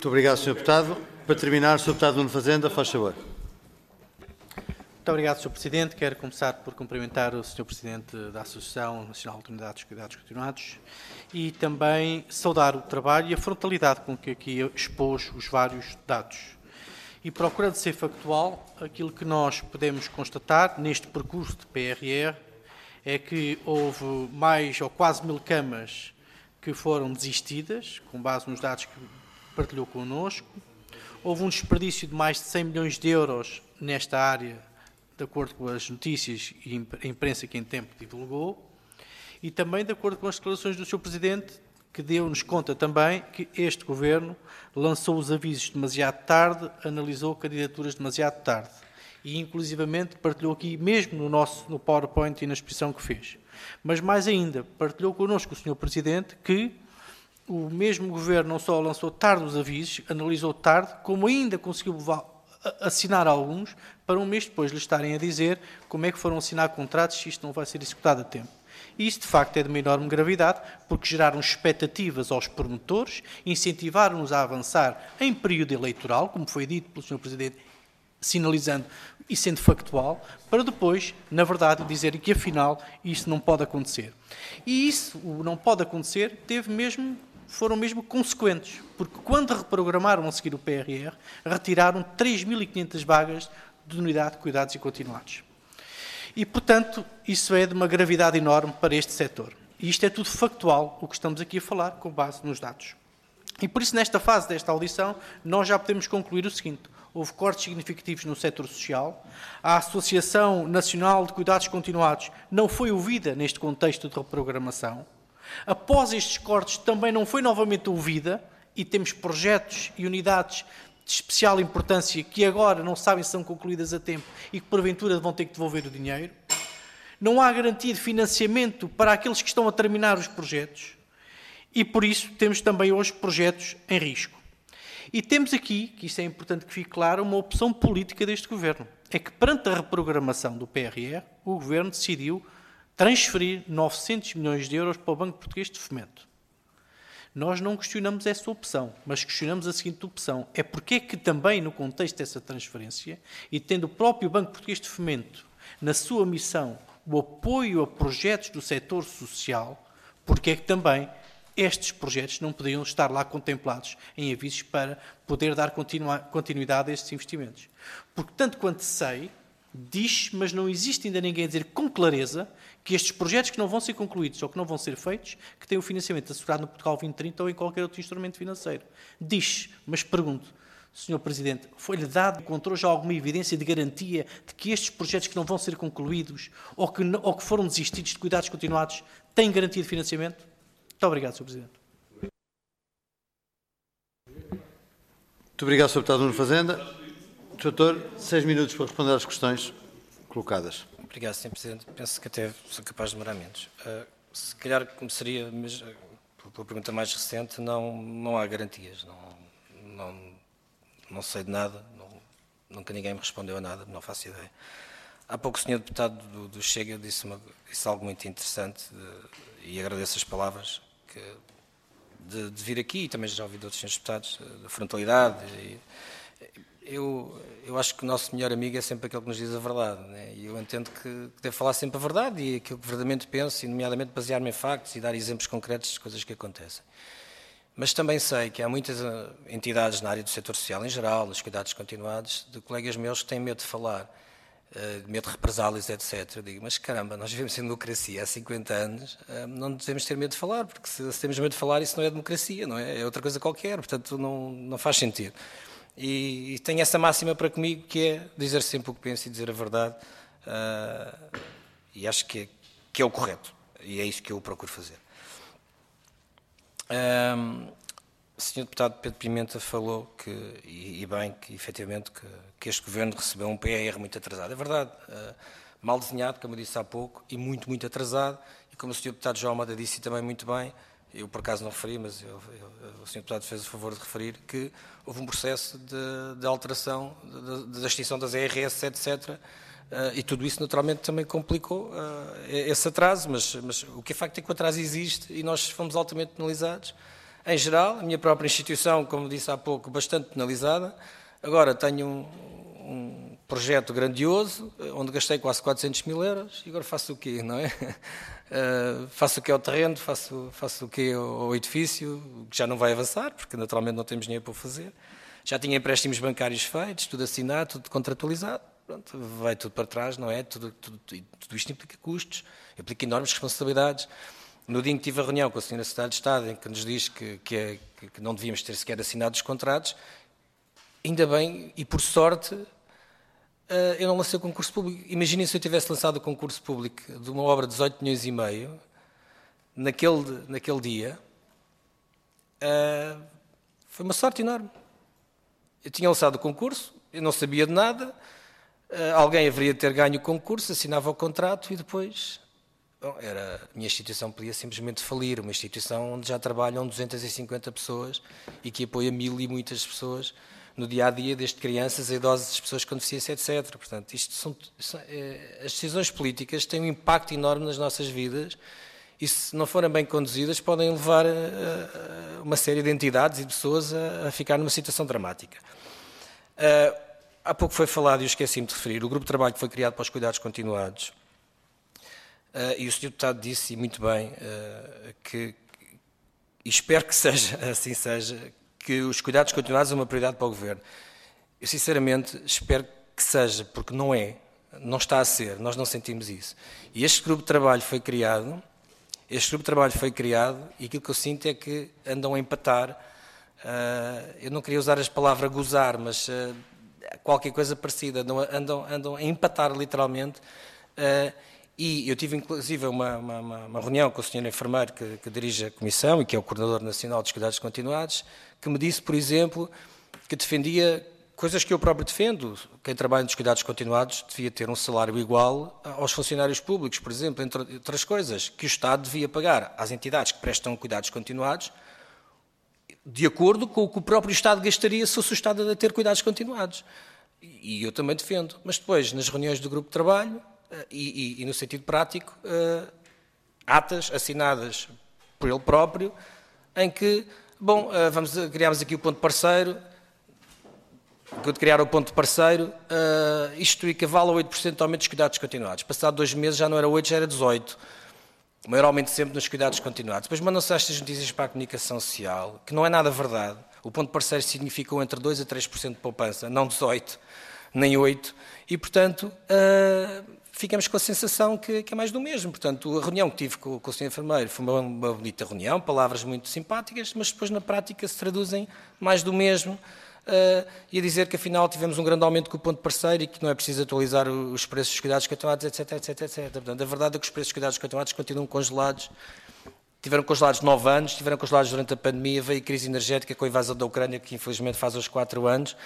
Muito obrigado, senhor Deputado. Para terminar, senhor Deputado Nuno Fazenda, faz favor. Muito obrigado, senhor Presidente. Quero começar por cumprimentar o senhor Presidente da Associação Nacional de Unidades de Cuidados Continuados e também saudar o trabalho e a frontalidade com que aqui expôs os vários dados. E procurando ser factual, aquilo que nós podemos constatar neste percurso de P R R é que houve mais ou quase mil camas que foram desistidas, com base nos dados que partilhou connosco. Houve um desperdício de mais de cem milhões de euros nesta área, de acordo com as notícias e a imprensa que em tempo divulgou, e também de acordo com as declarações do senhor Presidente, que deu-nos conta também que este Governo lançou os avisos demasiado tarde, analisou candidaturas demasiado tarde e, inclusivamente, partilhou aqui, mesmo no nosso no PowerPoint e na exposição que fez. Mas, mais ainda, partilhou connosco o senhor Presidente que o mesmo Governo não só lançou tarde os avisos, analisou tarde, como ainda conseguiu assinar alguns, para um mês depois lhe estarem a dizer como é que foram assinar contratos se isto não vai ser executado a tempo. E isso, de facto, é de uma enorme gravidade, porque geraram expectativas aos promotores, incentivaram-nos a avançar em período eleitoral, como foi dito pelo senhor Presidente, sinalizando e sendo factual, para depois, na verdade, dizerem que, afinal, isso não pode acontecer. E isso, o não pode acontecer, teve mesmo, foram mesmo consequentes, porque quando reprogramaram a seguir o P R R, retiraram três mil e quinhentas vagas de unidade de cuidados e continuados. E, portanto, isso é de uma gravidade enorme para este setor. E isto é tudo factual, o que estamos aqui a falar, com base nos dados. E por isso, nesta fase desta audição, nós já podemos concluir o seguinte: houve cortes significativos no setor social, a Associação Nacional de Cuidados Continuados não foi ouvida neste contexto de reprogramação, após estes cortes também não foi novamente ouvida, e temos projetos e unidades de especial importância que agora não sabem se são concluídas a tempo e que porventura vão ter que devolver o dinheiro. Não há garantia de financiamento para aqueles que estão a terminar os projetos e, por isso, temos também hoje projetos em risco. E temos aqui, que isso é importante que fique claro, uma opção política deste Governo. É que, perante a reprogramação do P R R, o Governo decidiu transferir novecentos milhões de euros para o Banco Português de Fomento. Nós não questionamos essa opção, mas questionamos a seguinte opção: é porque é que também no contexto dessa transferência, e tendo o próprio Banco Português de Fomento na sua missão o apoio a projetos do setor social, porque é que também estes projetos não podiam estar lá contemplados em avisos para poder dar continuidade a estes investimentos? Porque, tanto quanto sei, diz, mas não existe ainda ninguém a dizer com clareza que estes projetos que não vão ser concluídos ou que não vão ser feitos, que têm o financiamento assegurado no Portugal vinte trinta ou em qualquer outro instrumento financeiro. Diz, mas pergunto, senhor Presidente, foi-lhe dado, encontrou já alguma evidência de garantia de que estes projetos que não vão ser concluídos ou que, ou que foram desistidos de cuidados continuados têm garantia de financiamento? Muito obrigado, senhor Presidente. Muito obrigado, senhor Deputado Nuno Fazenda. Doutor, seis minutos para responder às questões colocadas. Obrigado, senhor Presidente. Penso que até sou capaz de demorar menos. Uh, se calhar começaria, mas, uh, pela pergunta mais recente, não, não há garantias. Não, não, não sei de nada, não, nunca ninguém me respondeu a nada, não faço ideia. Há pouco o senhor Deputado do, do Chega disse, uma, disse algo muito interessante de, e agradeço as palavras que, de, de vir aqui, e também já ouvi de outros senhores Deputados, da frontalidade. E, Eu, eu acho que o nosso melhor amigo é sempre aquele que nos diz a verdade, né? E eu entendo que, que deve falar sempre a verdade e aquilo que verdadeiramente penso, e nomeadamente basear-me em factos e dar exemplos concretos de coisas que acontecem. Mas também sei que há muitas uh, entidades na área do setor social em geral, nos cuidados continuados, de colegas meus que têm medo de falar, uh, medo de represálias, etcétera. Eu digo, mas caramba, nós vivemos em democracia há cinquenta anos, uh, não devemos ter medo de falar, porque se, se temos medo de falar, isso não é democracia, não é? É outra coisa qualquer, portanto não, não faz sentido. E, e tenho essa máxima para comigo, que é dizer sempre o que penso e dizer a verdade, uh, e acho que é, que é o correto, e é isso que eu procuro fazer. Um, o senhor Deputado Pedro Pimenta falou, que, e, e bem, que efetivamente que, que este Governo recebeu um P R R muito atrasado. É verdade, uh, mal desenhado, como eu disse há pouco, e muito, muito atrasado, e como o senhor Deputado João Almada disse também muito bem, eu por acaso não referi, mas eu, eu, o senhor Deputado fez o favor de referir que houve um processo de, de alteração, de, de extinção das E R S, etcétera. Uh, e tudo isso naturalmente também complicou uh, esse atraso, mas, mas o que é facto é que o atraso existe e nós fomos altamente penalizados em geral, a minha própria instituição, como disse há pouco, bastante penalizada. Agora tenho um, um projeto grandioso, onde gastei quase quatrocentos mil euros, e agora faço o quê, não é? Uh, faço o que é o terreno, faço, faço o que é o edifício, que já não vai avançar, porque naturalmente não temos dinheiro para o fazer. Já tinha empréstimos bancários feitos, tudo assinado, tudo contratualizado. Pronto, vai tudo para trás, não é? Tudo, tudo, tudo isto implica custos, implica enormes responsabilidades. No dia em que tive a reunião com a senhora Secretária de Estado, em que nos diz que, que, é, que não devíamos ter sequer assinado os contratos, ainda bem, e por sorte, eu não lancei o concurso público. Imaginem se eu tivesse lançado o concurso público de uma obra de dezoito milhões e meio, naquele, naquele dia, foi uma sorte enorme. Eu tinha lançado o concurso, eu não sabia de nada, alguém haveria de ter ganho o concurso, assinava o contrato e depois... Bom, era, a minha instituição podia simplesmente falir, uma instituição onde já trabalham duzentas e cinquenta pessoas e que apoia mil e muitas pessoas no dia-a-dia, desde crianças a idosos, pessoas com deficiência, etcétera. Portanto, isto são, são, é, as decisões políticas têm um impacto enorme nas nossas vidas e, se não forem bem conduzidas, podem levar a, a uma série de entidades e de pessoas a, a ficar numa situação dramática. Uh, há pouco foi falado, e eu esqueci-me de referir, o grupo de trabalho que foi criado para os cuidados continuados. Uh, e o senhor Deputado disse, e muito bem, uh, que, e espero que seja, assim seja, que os cuidados continuados são uma prioridade para o Governo. Eu, sinceramente, espero que seja, porque não é, não está a ser, nós não sentimos isso. E este grupo de trabalho foi criado, este grupo de trabalho foi criado, e aquilo que eu sinto é que andam a empatar, uh, eu não queria usar as palavras gozar, mas uh, qualquer coisa parecida, andam, andam, andam a empatar literalmente, uh, e eu tive, inclusive, uma, uma, uma reunião com o senhor enfermeiro que, que dirige a Comissão e que é o Coordenador Nacional dos Cuidados Continuados, que me disse, por exemplo, que defendia coisas que eu próprio defendo. Quem trabalha nos cuidados continuados devia ter um salário igual aos funcionários públicos, por exemplo, entre outras coisas, que o Estado devia pagar às entidades que prestam cuidados continuados de acordo com o que o próprio Estado gastaria se fosse o Estado a ter cuidados continuados. E eu também defendo. Mas depois, nas reuniões do grupo de trabalho, E, e, e no sentido prático, uh, atas assinadas por ele próprio, em que, bom, uh, vamos, criámos aqui o ponto parceiro, quando criar o ponto parceiro, uh, isto equivale a oito por cento de aumento dos cuidados continuados. Passado dois meses já não era oito, já era dezoito. O maior aumento sempre nos cuidados continuados. Depois mandam-se estas notícias para a comunicação social, que não é nada verdade. O ponto parceiro significou entre dois a três por cento de poupança, não dezoito, nem oito. E, portanto... Uh, ficamos com a sensação que, que é mais do mesmo. Portanto, a reunião que tive com, com o senhor enfermeiro foi uma, uma bonita reunião, palavras muito simpáticas, mas depois na prática se traduzem mais do mesmo, uh, e a dizer que afinal tivemos um grande aumento com o ponto parceiro e que não é preciso atualizar os preços dos cuidados continuados, etc, etc, etcétera. Portanto, a verdade é que os preços dos cuidados continuados continuam congelados. Tiveram congelados nove anos, tiveram congelados durante a pandemia, veio a crise energética com a invasão da Ucrânia, que infelizmente faz os quatro anos.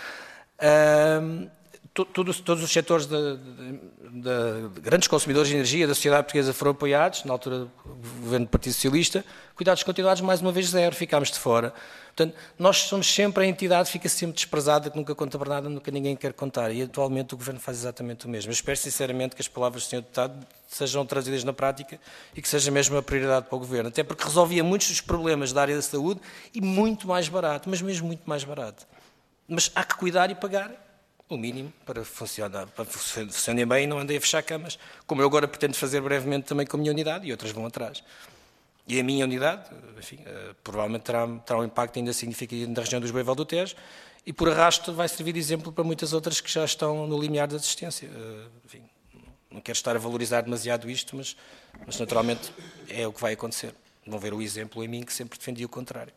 Uh, Todos, todos os setores de, de, de grandes consumidores de energia da sociedade portuguesa foram apoiados, na altura do governo do Partido Socialista. Cuidados continuados, mais uma vez, zero, ficámos de fora. Portanto, nós somos sempre, a entidade fica sempre desprezada, que nunca conta para nada, nunca ninguém quer contar. E atualmente o governo faz exatamente o mesmo. Eu espero sinceramente que as palavras do senhor Deputado sejam trazidas na prática e que seja mesmo uma prioridade para o governo. Até porque resolvia muitos dos problemas da área da saúde e muito mais barato, mas mesmo muito mais barato. Mas há que cuidar e pagar o mínimo para funcionar, para funcionar bem e não andei a fechar camas, como eu agora pretendo fazer brevemente também com a minha unidade e outras vão atrás. E a minha unidade, enfim, provavelmente terá, terá um impacto ainda significativo na região dos Beival do Tejo e por arrasto vai servir de exemplo para muitas outras que já estão no limiar da assistência. Enfim, não quero estar a valorizar demasiado isto, mas, mas naturalmente é o que vai acontecer. Vão ver o exemplo em mim que sempre defendia o contrário.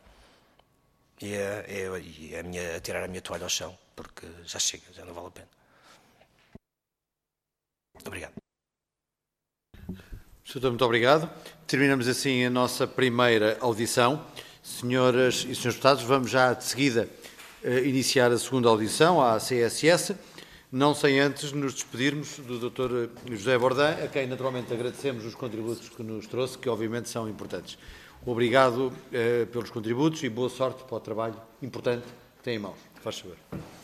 E é, é, é a, minha, a tirar a minha toalha ao chão, porque já chega, já não vale a pena. Obrigado. Doutor, muito obrigado. Terminamos assim a nossa primeira audição. Senhoras e senhores deputados, vamos já de seguida iniciar a segunda audição à C S S, não sem antes nos despedirmos do doutor José Bordin, a quem naturalmente agradecemos os contributos que nos trouxe, que obviamente são importantes. Obrigado eh, pelos contributos e boa sorte para o trabalho importante que tem em mãos. Faz favor.